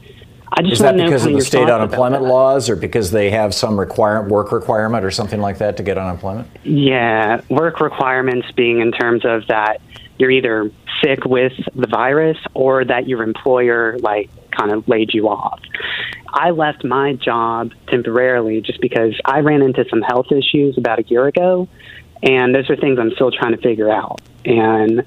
I just Is that want to know because of the your state thoughts unemployment about that. laws, or because they have some require, work requirement or something like that to get unemployment? Yeah, work requirements being in terms of that you're either sick with the virus or that your employer, like, kind of laid you off. I left my job temporarily just because I ran into some health issues about a year ago. And those are things I'm still trying to figure out. And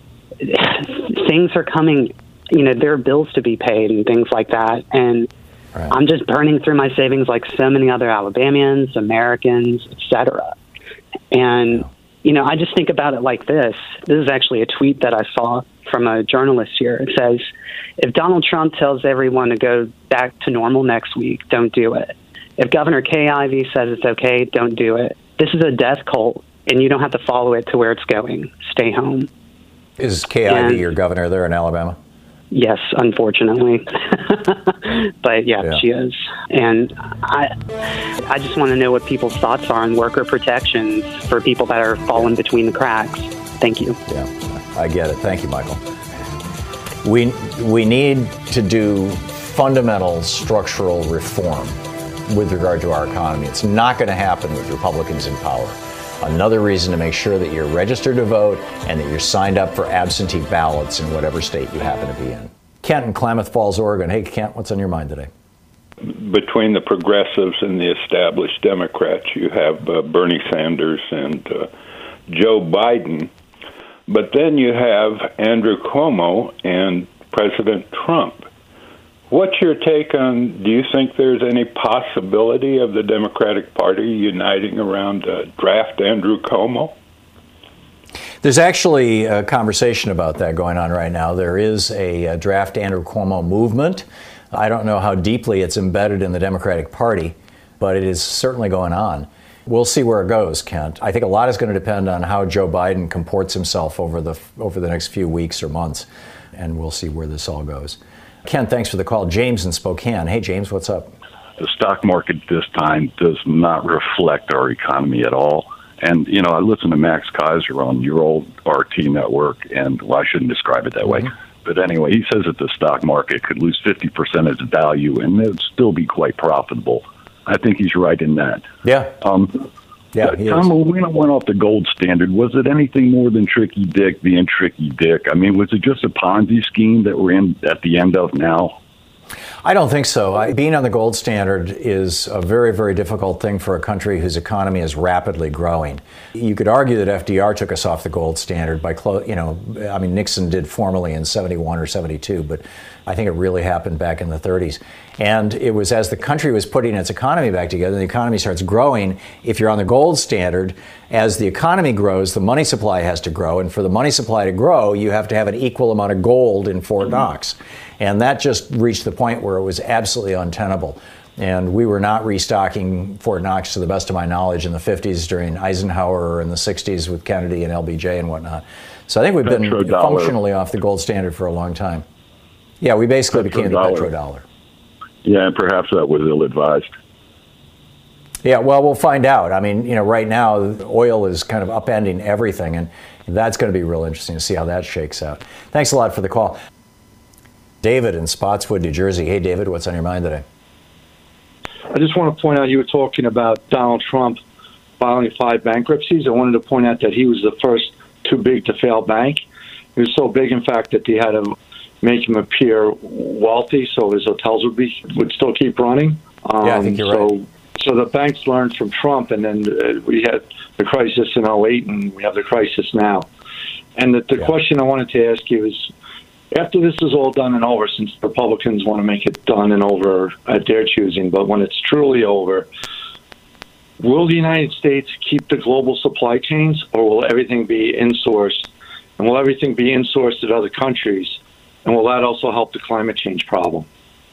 things are coming, you know, there are bills to be paid and things like that. And right. I'm just burning through my savings like so many other Alabamians, Americans, et cetera. And, yeah. you know, I just think about it like this. This is actually a tweet that I saw from a journalist here. It says, if Donald Trump tells everyone to go back to normal next week, don't do it. If Governor Kay Ivey says it's okay, don't do it. This is a death cult. And you don't have to follow it to where it's going. Stay home. Is Kay Ivey your governor there in Alabama? Yes, unfortunately. But yeah, yeah, she is. And I I just want to know what people's thoughts are on worker protections for people that are falling between the cracks. Thank you. Yeah, I get it. Thank you, Michael. We we need to do fundamental structural reform with regard to our economy. It's not going to happen with Republicans in power. Another reason to make sure that you're registered to vote and that you're signed up for absentee ballots in whatever state you happen to be in. Kent in Klamath Falls, Oregon. Hey, Kent, what's on your mind today? Between the progressives and the established Democrats, you have uh, Bernie Sanders and uh, Joe Biden. But then you have Andrew Cuomo and President Trump. What's your take on, do you think there's any possibility of the Democratic Party uniting around uh, draft Andrew Cuomo? There's actually a conversation about that going on right now. There is a, a draft Andrew Cuomo movement. I don't know how deeply it's embedded in the Democratic Party, but it is certainly going on. We'll see where it goes, Kent. I think a lot is going to depend on how Joe Biden comports himself over the over the next few weeks or months, and we'll see where this all goes. Kent, thanks for the call. James in Spokane. Hey, James, what's up? The stock market this time does not reflect our economy at all. And, you know, I listen to Max Kaiser on your old R T network, and, well, I shouldn't describe it that way. Mm-hmm. But anyway, he says that the stock market could lose fifty percent of its value, and it would still be quite profitable. I think he's right in that. Yeah. Um, yeah. Uh, Tom, when we went off the gold standard, was it anything more than Tricky Dick being Tricky Dick? I mean, was it just a Ponzi scheme that we're in at the end of now? I don't think so. I, being on the gold standard is a very, very difficult thing for a country whose economy is rapidly growing. You could argue that F D R took us off the gold standard by, clo- you know, I mean, Nixon did formally in seventy-one or seventy-two, but I think it really happened back in the thirties. And it was as the country was putting its economy back together, the economy starts growing. If you're on the gold standard, as the economy grows, the money supply has to grow. And for the money supply to grow, you have to have an equal amount of gold in Fort Knox. And that just reached the point where it was absolutely untenable. And we were not restocking Fort Knox, to the best of my knowledge, in the fifties during Eisenhower or in the sixties with Kennedy and L B J and whatnot. So I think we've been Petrodollar. functionally off the gold standard for a long time. Yeah, we basically became the petrodollar. Yeah, and perhaps that was ill-advised. Yeah, well, we'll find out. I mean, you know, right now, oil is kind of upending everything, and that's going to be real interesting to see how that shakes out. Thanks a lot for the call. David in Spotswood, New Jersey. Hey, David, what's on your mind today? I just want to point out, you were talking about Donald Trump filing five bankruptcies. I wanted to point out that he was the first too big to fail bank. He was so big, in fact, that they had to make him appear wealthy so his hotels would be would still keep running. Um, yeah, I think you're so, right. So the banks learned from Trump, and then uh, we had the crisis in oh eight, and we have the crisis now. And the, the yeah. question I wanted to ask you is, after this is all done and over, since the Republicans want to make it done and over at their choosing, but when it's truly over, will the United States keep the global supply chains, or will everything be insourced? And will everything be insourced at other countries? And will that also help the climate change problem?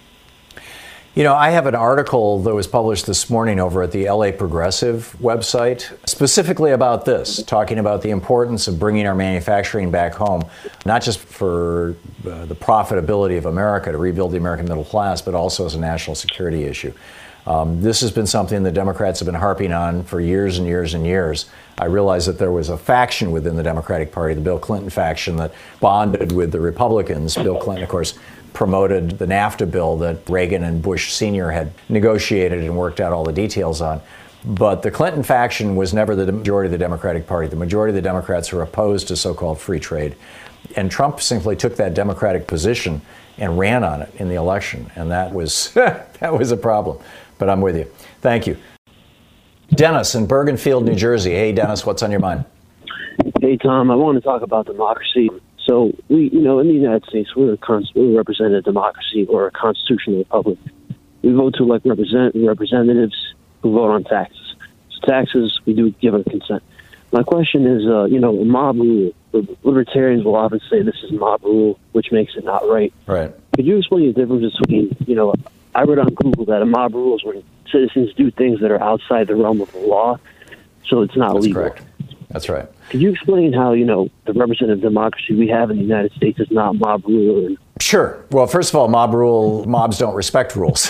You know, I have an article that was published this morning over at the L A Progressive website, specifically about this, talking about the importance of bringing our manufacturing back home, not just for uh, the profitability of America to rebuild the American middle class, but also as a national security issue. Um, this has been something the Democrats have been harping on for years and years and years. I realize that there was a faction within the Democratic Party, the Bill Clinton faction, that bonded with the Republicans. Bill Clinton, of course, promoted the NAFTA bill that Reagan and Bush Senior had negotiated and worked out all the details on. But the Clinton faction was never the majority of the Democratic Party. The majority of the Democrats are opposed to so-called free trade. And Trump simply took that Democratic position and ran on it in the election. And that was that was a problem. But I'm with you. Thank you. Dennis in Bergenfield, New Jersey. Hey, Dennis, what's on your mind? Hey, Tom, I want to talk about democracy. So, we, you know, in the United States, we're a, cons- we're a representative democracy, or a constitutional republic. We vote to elect represent- representatives who vote on taxes. So taxes, we do give a consent. My question is, uh, you know, mob rule. Libertarians will often say this is mob rule, which makes it not right. Right. Could you explain the difference between, you know, I read on Google that a mob rule is when citizens do things that are outside the realm of the law, so it's not That's legal. Correct. That's right. Could you explain how, you know, the representative democracy we have in the United States is not mob rule? And- Sure. Well, first of all, mob rule, mobs don't respect rules.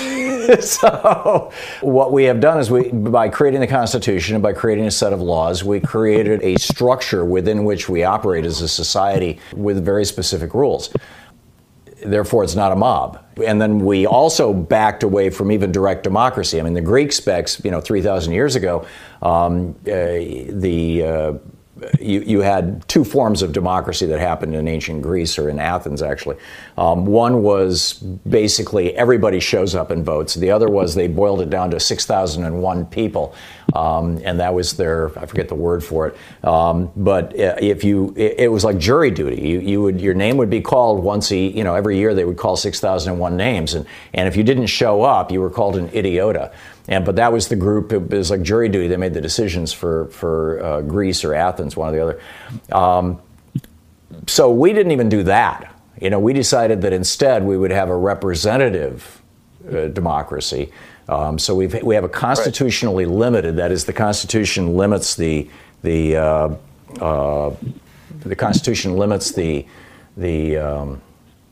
So what we have done is we, by creating the Constitution and by creating a set of laws, we created a structure within which we operate as a society with very specific rules. therefore it's not a mob. And then we also backed away from even direct democracy. I mean, the Greek specs, you know, three thousand years ago, um, uh, the uh, you, you had two forms of democracy that happened in ancient Greece, or in Athens, actually. Um, one was basically everybody shows up and votes. The other was they boiled it down to six thousand one people, um, and that was their, I forget the word for it. Um, but if you, it, it was like jury duty. You, you would, your name would be called once a, you know, every year they would call six thousand one names, and and if you didn't show up, you were called an idiota. And but that was the group. It was like jury duty. They made the decisions for for uh, Greece or Athens, one or the other. Um, so we didn't even do that. You know, we decided that instead we would have a representative uh, democracy. Um, so we we have a constitutionally right. limited. That is, the Constitution limits the the uh, uh, the Constitution limits the the um,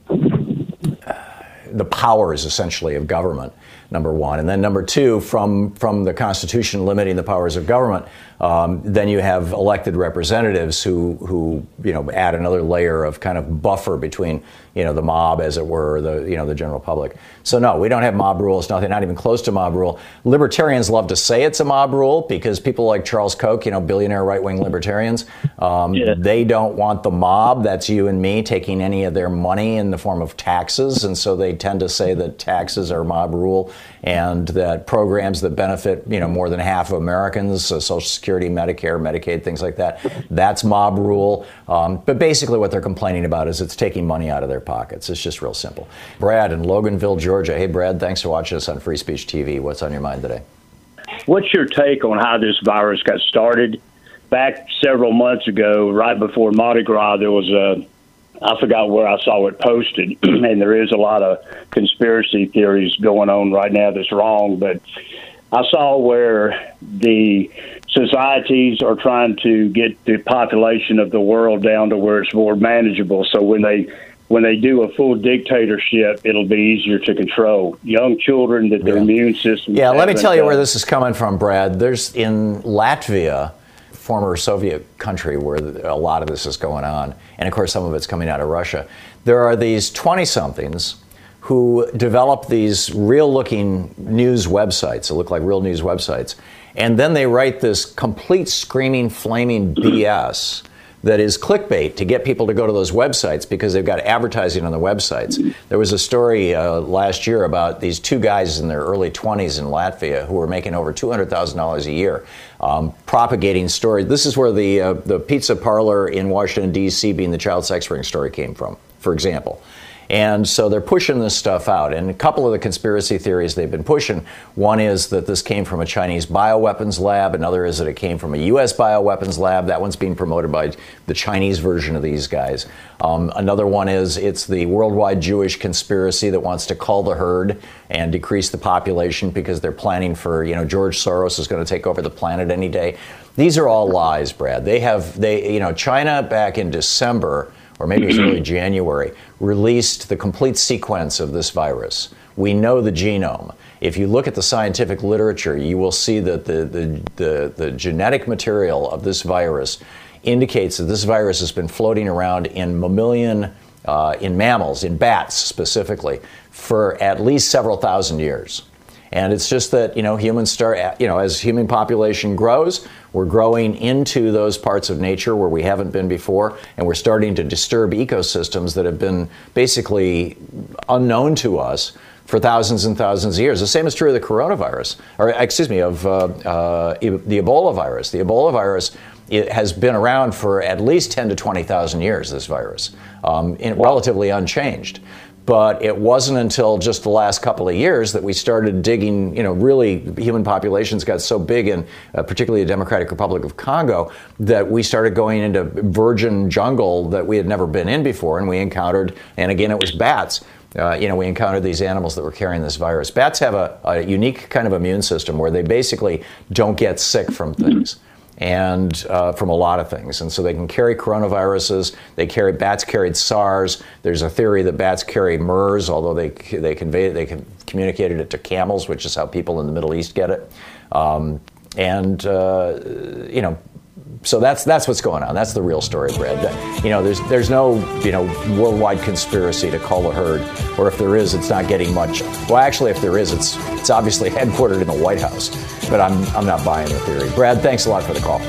the powers essentially of government. Number one. And then number two, from, from the Constitution limiting the powers of government, um, then you have elected representatives who, who, you know, add another layer of kind of buffer between, you know, the mob, as it were, the, you know, the general public. So no, we don't have mob rule. It's nothing, not even close to mob rule. Libertarians love to say it's a mob rule because people like Charles Koch, you know, billionaire right-wing libertarians, um, yeah. they don't want the mob, that's you and me, taking any of their money in the form of taxes. And so they tend to say that taxes are mob rule, and that programs that benefit, you know, more than half of Americans, uh, Social Security, Medicare, Medicaid, things like that, that's mob rule. Um, but basically what they're complaining about is it's taking money out of their pockets. It's just real simple. Brad in Loganville, Georgia. Hey, Brad, thanks for watching us on Free Speech T V. What's on your mind today? What's your take on how this virus got started? Back several months ago, right before Mardi Gras, there was a I forgot where I saw it posted, and there is a lot of conspiracy theories going on right now that's wrong, but I saw where the societies are trying to get the population of the world down to where it's more manageable, so when they when they do a full dictatorship, it'll be easier to control. Young children, that their yeah. immune system... Yeah, let me tell you where this is coming from, Brad. There's in Latvia, former Soviet country, where a lot of this is going on. And of course, some of it's coming out of Russia. There are these twenty-somethings who develop these real-looking news websites that look like real news websites. And then they write this complete screaming, flaming B S that is clickbait to get people to go to those websites because they've got advertising on the websites. There was a story uh, last year about these two guys in their early twenties in Latvia who were making over two hundred thousand dollars a year um, propagating stories. This is where the, uh, the pizza parlor in Washington, D C being the child sex ring story came from, for example. And so they're pushing this stuff out. And a couple of the conspiracy theories they've been pushing, one is that this came from a Chinese bioweapons lab. Another is that it came from a U S bioweapons lab. That one's being promoted by the Chinese version of these guys. Um, another one is it's the worldwide Jewish conspiracy that wants to cull the herd and decrease the population because they're planning for, you know, George Soros is going to take over the planet any day. These are all lies, Brad. They have, they, you know, China back in December, or maybe it was early January, released the complete sequence of this virus. We know the genome. If you look at the scientific literature, you will see that the, the, the, the genetic material of this virus indicates that this virus has been floating around in mammalian, uh, in mammals, in bats specifically, for at least several thousand years. And it's just that, you know, humans start, you know, as human population grows, we're growing into those parts of nature where we haven't been before, and we're starting to disturb ecosystems that have been basically unknown to us for thousands and thousands of years. The same is true of the coronavirus, or excuse me, of uh, uh, the Ebola virus. The Ebola virus, it has been around for at least ten to twenty thousand years, this virus, um, in, relatively unchanged. But it wasn't until just the last couple of years that we started digging, you know, really human populations got so big in uh, particularly the Democratic Republic of Congo that we started going into virgin jungle that we had never been in before, and we encountered, and again, it was bats. Uh, you know, we encountered these animals that were carrying this virus. Bats have a, a unique kind of immune system where they basically don't get sick from things. And uh, from a lot of things. And so they can carry coronaviruses. They carry, bats carried SARS. There's a theory that bats carry MERS, although they they conveyed, they can, communicated it to camels, which is how people in the Middle East get it. Um, and, uh, you know, so that's that's what's going on. That's the real story, Brad. That, you know, there's there's no you know worldwide conspiracy to cull the herd, or if there is, it's not getting much. Well, actually, if there is, it's it's obviously headquartered in the White House. But I'm I'm not buying the theory. Brad, thanks a lot for the call.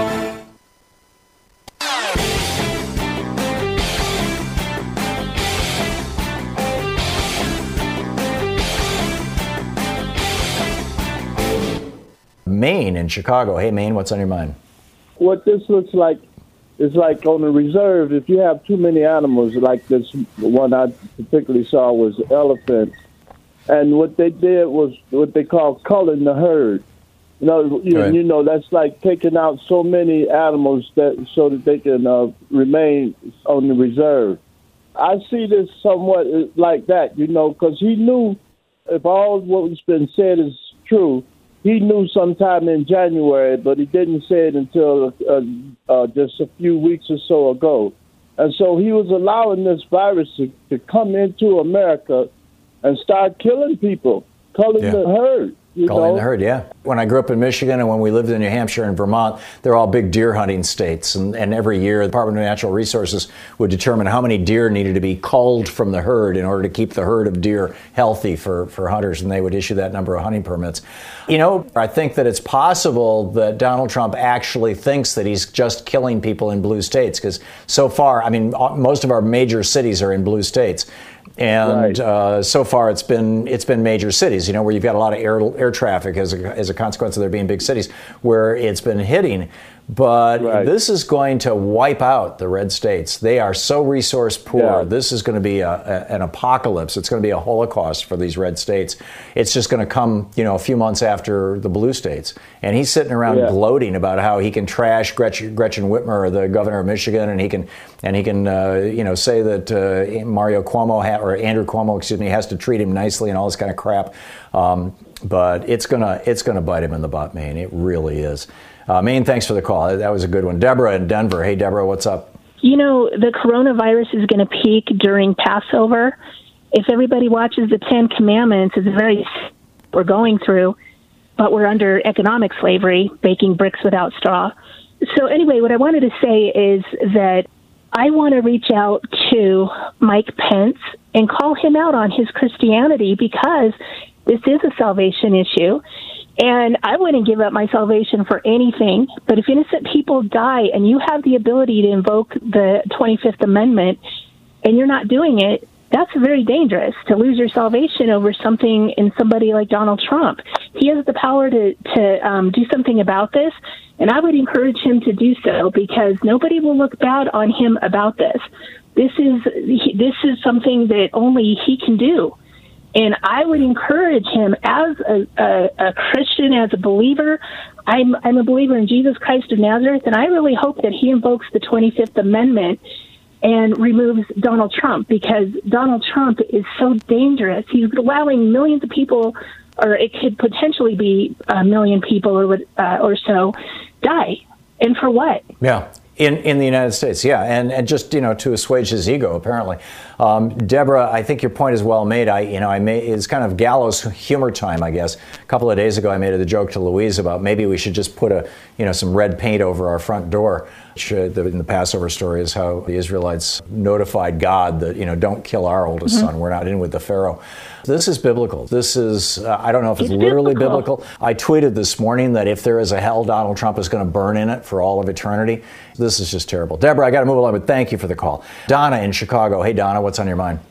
Maine in Chicago. Hey, Maine, what's on your mind? What this looks like is like on the reserve, if you have too many animals, like this one I particularly saw was elephants, and what they did was what they call culling the herd. You know, you, right. you know that's like taking out so many animals that so that they can uh, remain on the reserve. I see this somewhat like that, you know, because he knew if all what's been said is true. He knew sometime in January, but he didn't say it until uh, uh, just a few weeks or so ago. And so he was allowing this virus to, to come into America and start killing people, culling yeah. the herd. You Culling know? the herd, yeah. When I grew up in Michigan and when we lived in New Hampshire and Vermont, they're all big deer hunting states. And, and every year, the Department of Natural Resources would determine how many deer needed to be culled from the herd in order to keep the herd of deer healthy for, for hunters. And they would issue that number of hunting permits. You know, I think that it's possible that Donald Trump actually thinks that he's just killing people in blue states. Because so far, I mean, most of our major cities are in blue states. And right. uh, so far, it's been it's been major cities, you know, where you've got a lot of air air traffic as a, as a consequence of there being big cities, where it's been hitting. But right. this is going to wipe out the red states. They are so resource poor. Yeah. This is going to be a, a, an apocalypse. It's going to be a holocaust for these red states. It's just going to come, you know, a few months after the blue states. And he's sitting around yeah. gloating about how he can trash Gretchen, Gretchen Whitmer, the governor of Michigan, and he can and he can uh, you know say that uh, Mario Cuomo ha- or Andrew Cuomo, excuse me, has to treat him nicely and all this kind of crap. Um, but it's gonna it's gonna bite him in the butt, Maine. It really is. Uh, Maine, thanks for the call. That was a good one. Deborah in Denver. Hey, Deborah, what's up? You know, the coronavirus is going to peak during Passover. If everybody watches the Ten Commandments, it's very we're going through, but we're under economic slavery, baking bricks without straw. So anyway, what I wanted to say is that I want to reach out to Mike Pence and call him out on his Christianity, because this is a salvation issue. And I wouldn't give up my salvation for anything. But if innocent people die and you have the ability to invoke the twenty-fifth Amendment and you're not doing it, that's very dangerous to lose your salvation over something in somebody like Donald Trump. He has the power to, to um, do something about this. And I would encourage him to do so, because nobody will look bad on him about this. This is this is something that only he can do. And I would encourage him as a, a, a Christian, as a believer. I'm, I'm a believer in Jesus Christ of Nazareth, and I really hope that he invokes the twenty-fifth Amendment and removes Donald Trump, because Donald Trump is so dangerous. He's allowing millions of people, or it could potentially be a million people or, uh, or so, die. And for what? Yeah. In in the United States, yeah, and and just you know to assuage his ego, apparently. Um, Deborah, I think your point is well made. I you know I made it's kind of gallows humor time, I guess. A couple of days ago, I made a joke to Louise about maybe we should just put a you know some red paint over our front door. Which, uh, the, in the Passover story is how the Israelites notified God that you know don't kill our oldest mm-hmm. son. We're not in with the Pharaoh. This is biblical. This is, uh, I don't know if it's, it's literally biblical. biblical. I tweeted this morning that if there is a hell, Donald Trump is going to burn in it for all of eternity. This is just terrible. Deborah, I got to move along, but thank you for the call. Donna in Chicago. Hey, Donna, what's on your mind?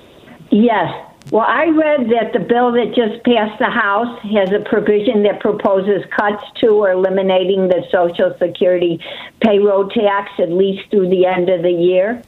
Yes. Well, I read that the bill that just passed the House has a provision that proposes cuts to or eliminating the Social Security payroll tax at least through the end of the year.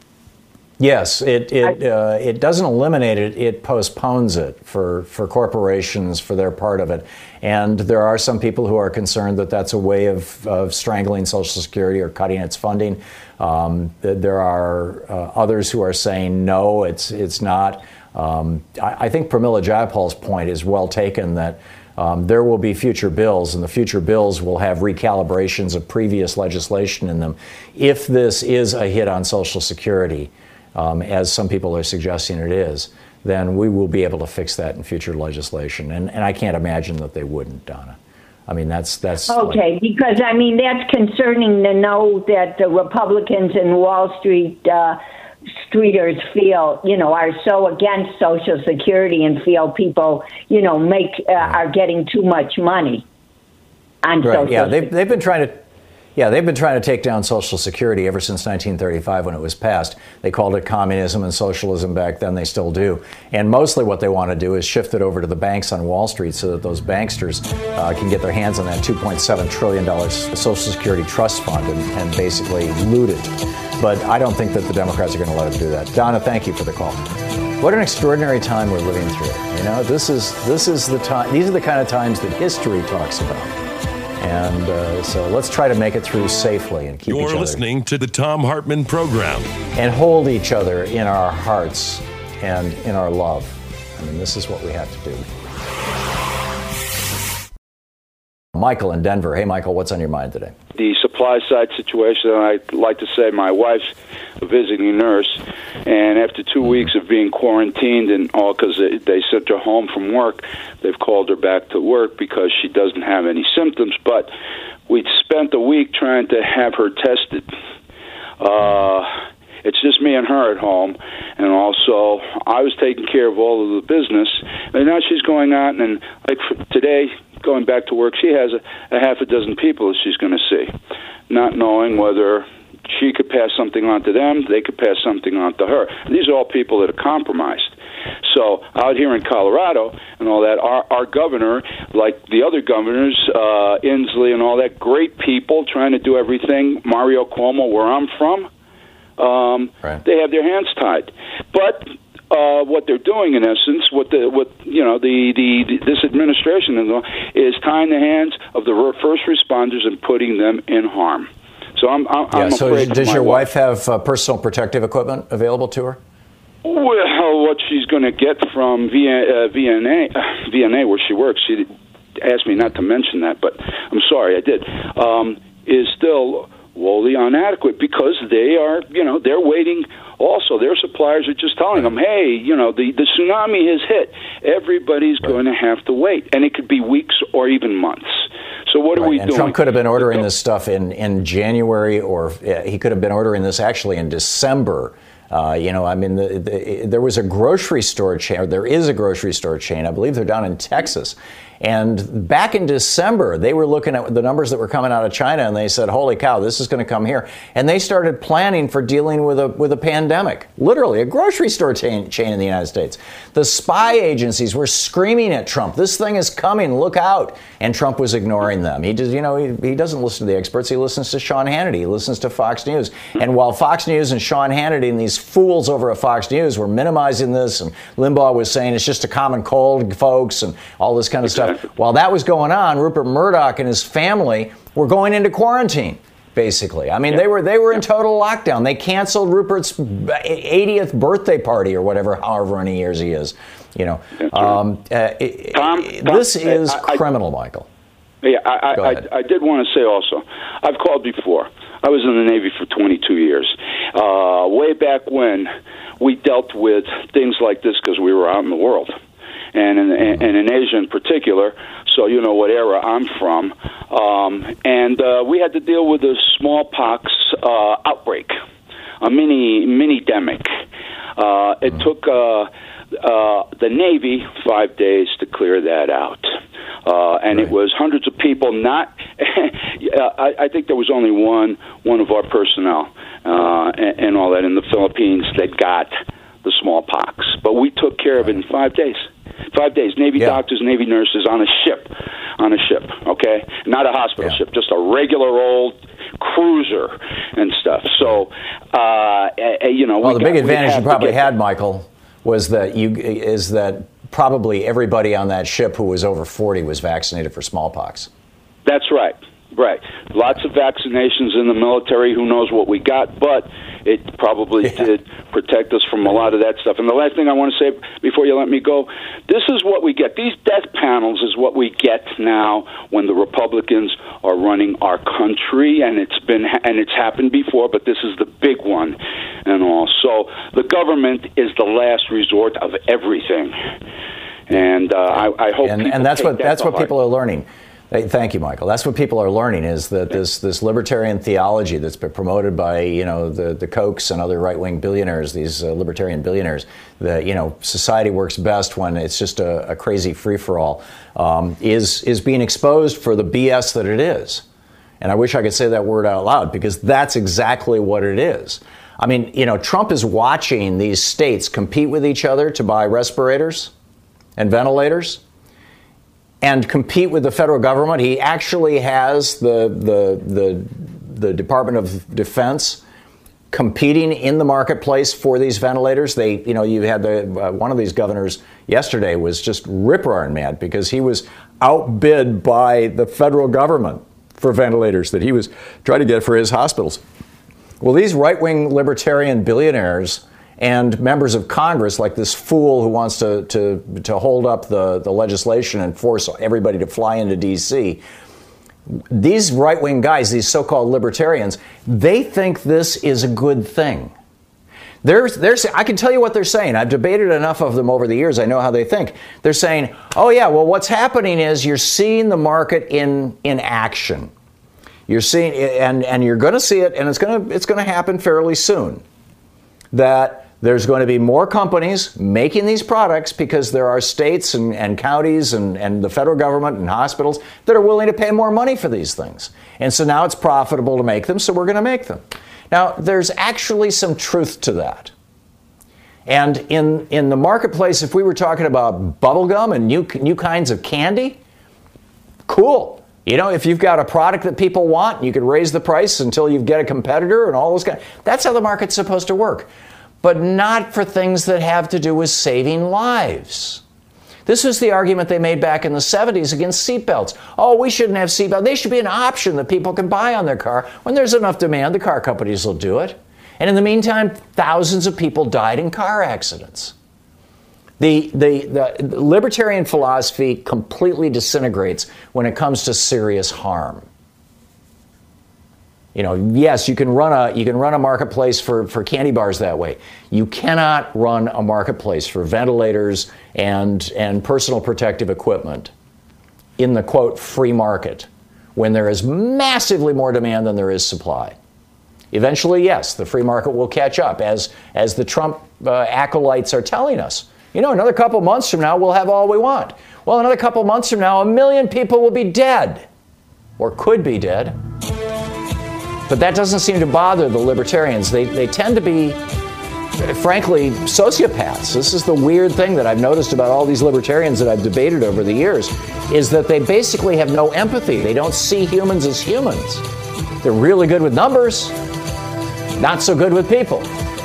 Yes, it it uh, it doesn't eliminate it; it postpones it for, for corporations for their part of it. And there are some people who are concerned that that's a way of, of strangling Social Security or cutting its funding. Um, there are uh, others who are saying no, it's it's not. Um, I, I think Pramila Jayapal's point is well taken that. Um, there will be future bills, and the future bills will have recalibrations of previous legislation in them. If this is a hit on Social Security, um, as some people are suggesting it is, then we will be able to fix that in future legislation. And, and I can't imagine that they wouldn't, Donna. I mean, that's that's okay, like, because I mean that's concerning to know that the Republicans and Wall Street uh, streeters feel, you know, are so against Social Security and feel people, you know, make uh, are getting too much money on right. Social Yeah, Security. they've they've been trying to. Yeah, they've been trying to take down Social Security ever since nineteen thirty-five when it was passed. They called it communism and socialism back then. They still do. And mostly what they want to do is shift it over to the banks on Wall Street so that those banksters uh, can get their hands on that two point seven trillion dollars Social Security trust fund and, and basically loot it. But I don't think that the Democrats are going to let them do that. Donna, thank you for the call. What an extraordinary time we're living through. You know, this is this is the time. These are the kind of times that history talks about. And uh, so let's try to make it through safely and keep You're each other. listening to the Thom Hartmann Program. And hold each other in our hearts and in our love. I mean, this is what we have to do. Michael in Denver. Hey, Michael, what's on your mind today? The supply side situation, I'd like to say my wife's a visiting nurse, and after two weeks of being quarantined and all because they, they sent her home from work, they've called her back to work because she doesn't have any symptoms, but we'd spent a week trying to have her tested. Uh, it's just me and her at home, and also I was taking care of all of the business, and now she's going out, and like for today, going back to work, she has a, a half a dozen people that she's going to see, not knowing whether she could pass something on to them, they could pass something on to her. And these are all people that are compromised. So out here in Colorado and all that, our, our governor, like the other governors, uh, Inslee and all that, great people trying to do everything. Mario Cuomo, where I'm from, um, right. they have their hands tied. But Uh, what they're doing, in essence, what the what you know the, the, the this administration is tying the hands of the first responders and putting them in harm. So I'm I'm, Yeah, I'm so afraid. does for my your wife have uh, personal protective equipment available to her? Well, what she's going to get from V N A, uh, V N A, where she works, she asked me not to mention that, but I'm sorry, I did. Um, is still wholly inadequate because they are, you know, they're waiting. Also, their suppliers are just telling them, hey, you know, the, the tsunami has hit. Everybody's right. going to have to wait. And it could be weeks or even months. So what right. are we and doing? Trump could have been ordering this stuff in, in January, or uh, he could have been ordering this actually in December. Uh, you know, I mean, the, the, there was a grocery store chain, or there is a grocery store chain, I believe they're down in Texas. And back in December, they were looking at the numbers that were coming out of China, and they said, holy cow, this is going to come here. And they started planning for dealing with a with a pandemic, literally a grocery store chain, chain in the United States. The spy agencies were screaming at Trump, this thing is coming, look out. And Trump was ignoring them. He just, you know, he, he doesn't listen to the experts. He listens to Sean Hannity. He listens to Fox News. And while Fox News and Sean Hannity and these fools over at Fox News were minimizing this, and Limbaugh was saying it's just a common cold, folks, and all this kind of stuff. While that was going on, Rupert Murdoch and his family were going into quarantine, basically. I mean, yeah. they were they were in total lockdown. They canceled Rupert's eightieth birthday party or whatever, however many years he is. You know, um, uh, it, Tom, it, Tom, this is I, criminal, I, Michael. Yeah, I, I, I, I did want to say also, I've called before. I was in the Navy for twenty-two years. Uh, way back when we dealt with things like this because we were out in the world. And in, and in Asia in particular, so you know what era I'm from. Um, and uh, we had to deal with a smallpox uh, outbreak, a mini mini-demic. Uh, it mm-hmm. took uh, uh, the Navy five days to clear that out. Uh, and right. it was hundreds of people, not, I, I think there was only one, one of our personnel uh, and, and all that in the Philippines that got the smallpox. But we took care of it in five days. Five days. Navy yeah. doctors, Navy nurses on a ship, on a ship, okay? Not a hospital yeah. ship, just a regular old cruiser and stuff. So, uh, you know. Well, we the got, big advantage you probably had, that. Michael, was that you is that probably everybody on that ship who was over forty was vaccinated for smallpox. That's right. Right. Lots of vaccinations in the military. Who knows what we got, but it probably yeah. did protect us from a lot of that stuff. And the last thing I want to say before you let me go, this is what we get. These death panels is what we get now when the Republicans are running our country, and it's been and it's happened before, but this is the big one and all. So the government is the last resort of everything. And uh, I, I hope and, people and that's take what that that's to what heart. people are learning. Hey, thank you, Michael. That's what people are learning, is that this this libertarian theology that's been promoted by, you know, the, the Kochs and other right-wing billionaires, these uh, libertarian billionaires, that, you know, society works best when it's just a, a crazy free-for-all, um, is is being exposed for the B S that it is. And I wish I could say that word out loud, because that's exactly what it is. I mean, you know, Trump is watching these states compete with each other to buy respirators and ventilators and compete with the federal government. He actually has the the the, the Department of Defense competing in the marketplace for these ventilators. They, you know, you had the uh, one of these governors yesterday was just rip-roaring mad because he was outbid by the federal government for ventilators that he was trying to get for his hospitals. Well, these right-wing libertarian billionaires and members of Congress, like this fool who wants to to, to hold up the, the legislation and force everybody to fly into D C, these right-wing guys, these so-called libertarians, they think this is a good thing. They're, they're, I can tell you what they're saying. I've debated enough of them over the years. I know how they think. They're saying, oh, yeah, well, what's happening is you're seeing the market in, in action. You're seeing, and, and you're going to see it, and it's going to it's going to happen fairly soon, that there's going to be more companies making these products because there are states and, and counties and, and the federal government and hospitals that are willing to pay more money for these things. And so now it's profitable to make them, so we're going to make them. Now, there's actually some truth to that. And in, in the marketplace, if we were talking about bubble gum and new, new kinds of candy, cool. You know, if you've got a product that people want, you could raise the price until you get a competitor and all those guys. That's how the market's supposed to work. But not for things that have to do with saving lives. This was the argument they made back in the seventies against seatbelts. Oh, we shouldn't have seatbelts. They should be an option that people can buy on their car. When there's enough demand, the car companies will do it. And in the meantime, thousands of people died in car accidents. The, the, the libertarian philosophy completely disintegrates when it comes to serious harm. You know, yes, you can run a you can run a marketplace for, for candy bars that way. You cannot run a marketplace for ventilators and and personal protective equipment in the, quote, free market when there is massively more demand than there is supply. Eventually, yes, the free market will catch up, as as the Trump uh, acolytes are telling us. You know, another couple months from now, we'll have all we want. Well, another couple months from now, a million people will be dead, or could be dead. But that doesn't seem to bother the libertarians. They, they tend to be, frankly, sociopaths. This is the weird thing that I've noticed about all these libertarians that I've debated over the years, is that they basically have no empathy. They don't see humans as humans. They're really good with numbers, not so good with people.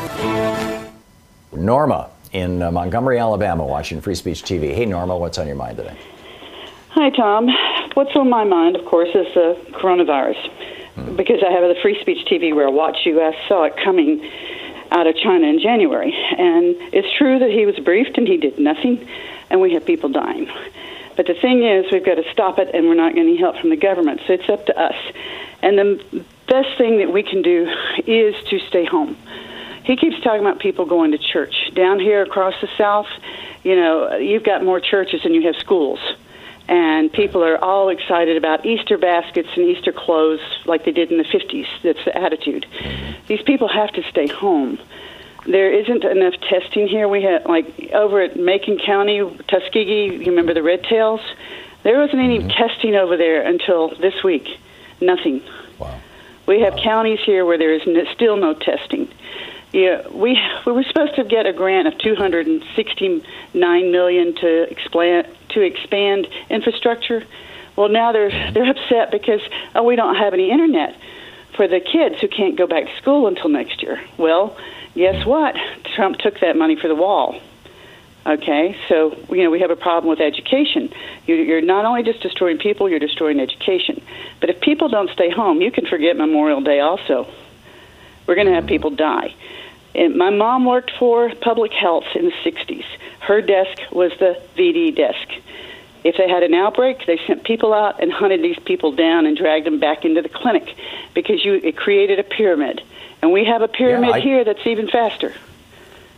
Norma in uh, Montgomery, Alabama, watching Free Speech T V. Hey, Norma, what's on your mind today? Hi, Tom. What's on my mind, of course, is the coronavirus. Hmm. Because I have the Free Speech T V where Watch U S saw it coming out of China in January. And it's true that he was briefed and he did nothing, and we have people dying. But the thing is, we've got to stop it, and we're not getting any help from the government, so it's up to us. And the best thing that we can do is to stay home. He keeps talking about people going to church. Down here across the South, you know, you've got more churches than you have schools. And people are all excited about Easter baskets and Easter clothes like they did in the fifties. That's the attitude. These people have to stay home. There isn't enough testing here. We had, like, over at Macon County, Tuskegee, you remember the red tails? There wasn't any mm-hmm. testing over there until this week. Nothing. Wow. We have wow. counties here where there is n- still no testing. Yeah, we we were supposed to get a grant of two hundred sixty-nine million dollars to expand to expand infrastructure. Well, now they're they're upset because oh, we don't have any internet for the kids who can't go back to school until next year. Well, guess what? Trump took that money for the wall. Okay, so you know we have a problem with education. You're not only just destroying people, you're destroying education. But if people don't stay home, you can forget Memorial Day also. We're going to have people die. And my mom worked for public health in the sixties. Her desk was the V D desk. If they had an outbreak, they sent people out and hunted these people down and dragged them back into the clinic because you it created a pyramid. And we have a pyramid yeah, I, here that's even faster.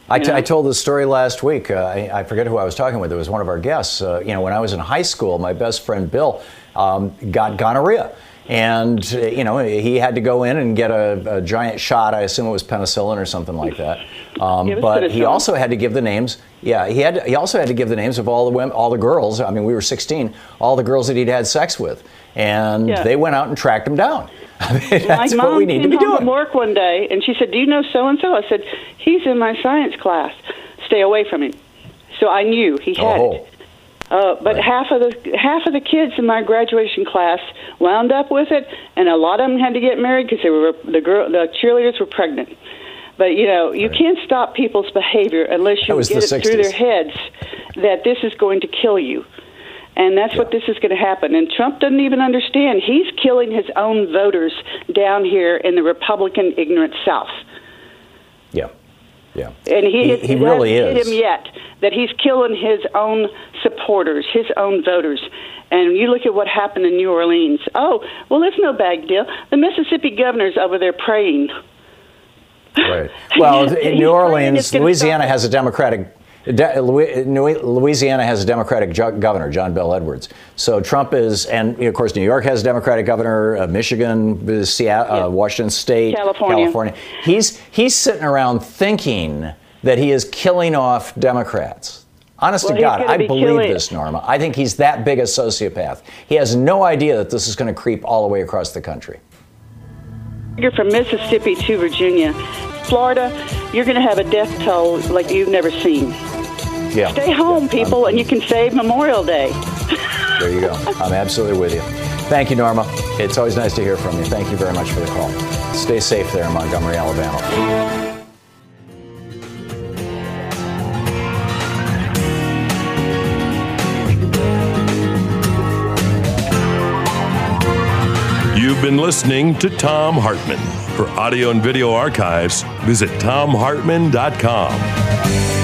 I, t- I told this story last week. Uh, I, I forget who I was talking with. It was one of our guests. Uh, you know, when I was in high school, my best friend Bill um, got gonorrhea. And, uh, you know, he had to go in and get a, a giant shot. I assume it was penicillin or something like that. Um, It was but penicillin. he also had to give the names. Yeah, he had. To, he also had to give the names of all the women, all the girls. I mean, we were sixteen. All the girls that he'd had sex with, and Yeah. they went out and tracked him down. I mean, My that's mom what we need to came be home doing. from work one day, and she said, "Do you know so and so?" I said, "He's in my science class. Stay away from him." So I knew he had Oh. it. Uh, but half of the half of the kids in my graduation class wound up with it, and a lot of them had to get married because they were the girl the cheerleaders were pregnant. But you know, you can't stop people's behavior unless That you was get the it through their sixties. heads that this is going to kill you. And that's what this is going to happen. And Trump doesn't even understand. He's killing his own voters down here in the Republican ignorant South. Yeah, yeah. And he, He- he really hasn't hit is. him yet, that he's killing his own supporters, his own voters. And you look at what happened in New Orleans. Oh, well, it's no big deal. The Mississippi governor's over there praying. Right. Well, He's in New praying Orleans, it's gonna Louisiana stop. has a Democratic. De- Louis- New- Louisiana has a Democratic jo- governor, John Bel Edwards. So Trump is, and of course, New York has a Democratic governor. Uh, Michigan, uh, Seattle, uh, Washington State, California. California. He's he's sitting around thinking that he is killing off Democrats. Honest Well, to he's God, gonna I be believe killing- this, Norma. I think he's that big a sociopath. He has no idea that this is going to creep all the way across the country. You're from Mississippi to Virginia. Florida, you're going to have a death toll like you've never seen. Yeah. Stay home, people, and you can save Memorial Day. There you go. I'm absolutely with you. Thank you, Norma. It's always nice to hear from you. Thank you very much for the call. Stay safe there in Montgomery, Alabama. You've been listening to Thom Hartmann. For audio and video archives, visit thom hartmann dot com.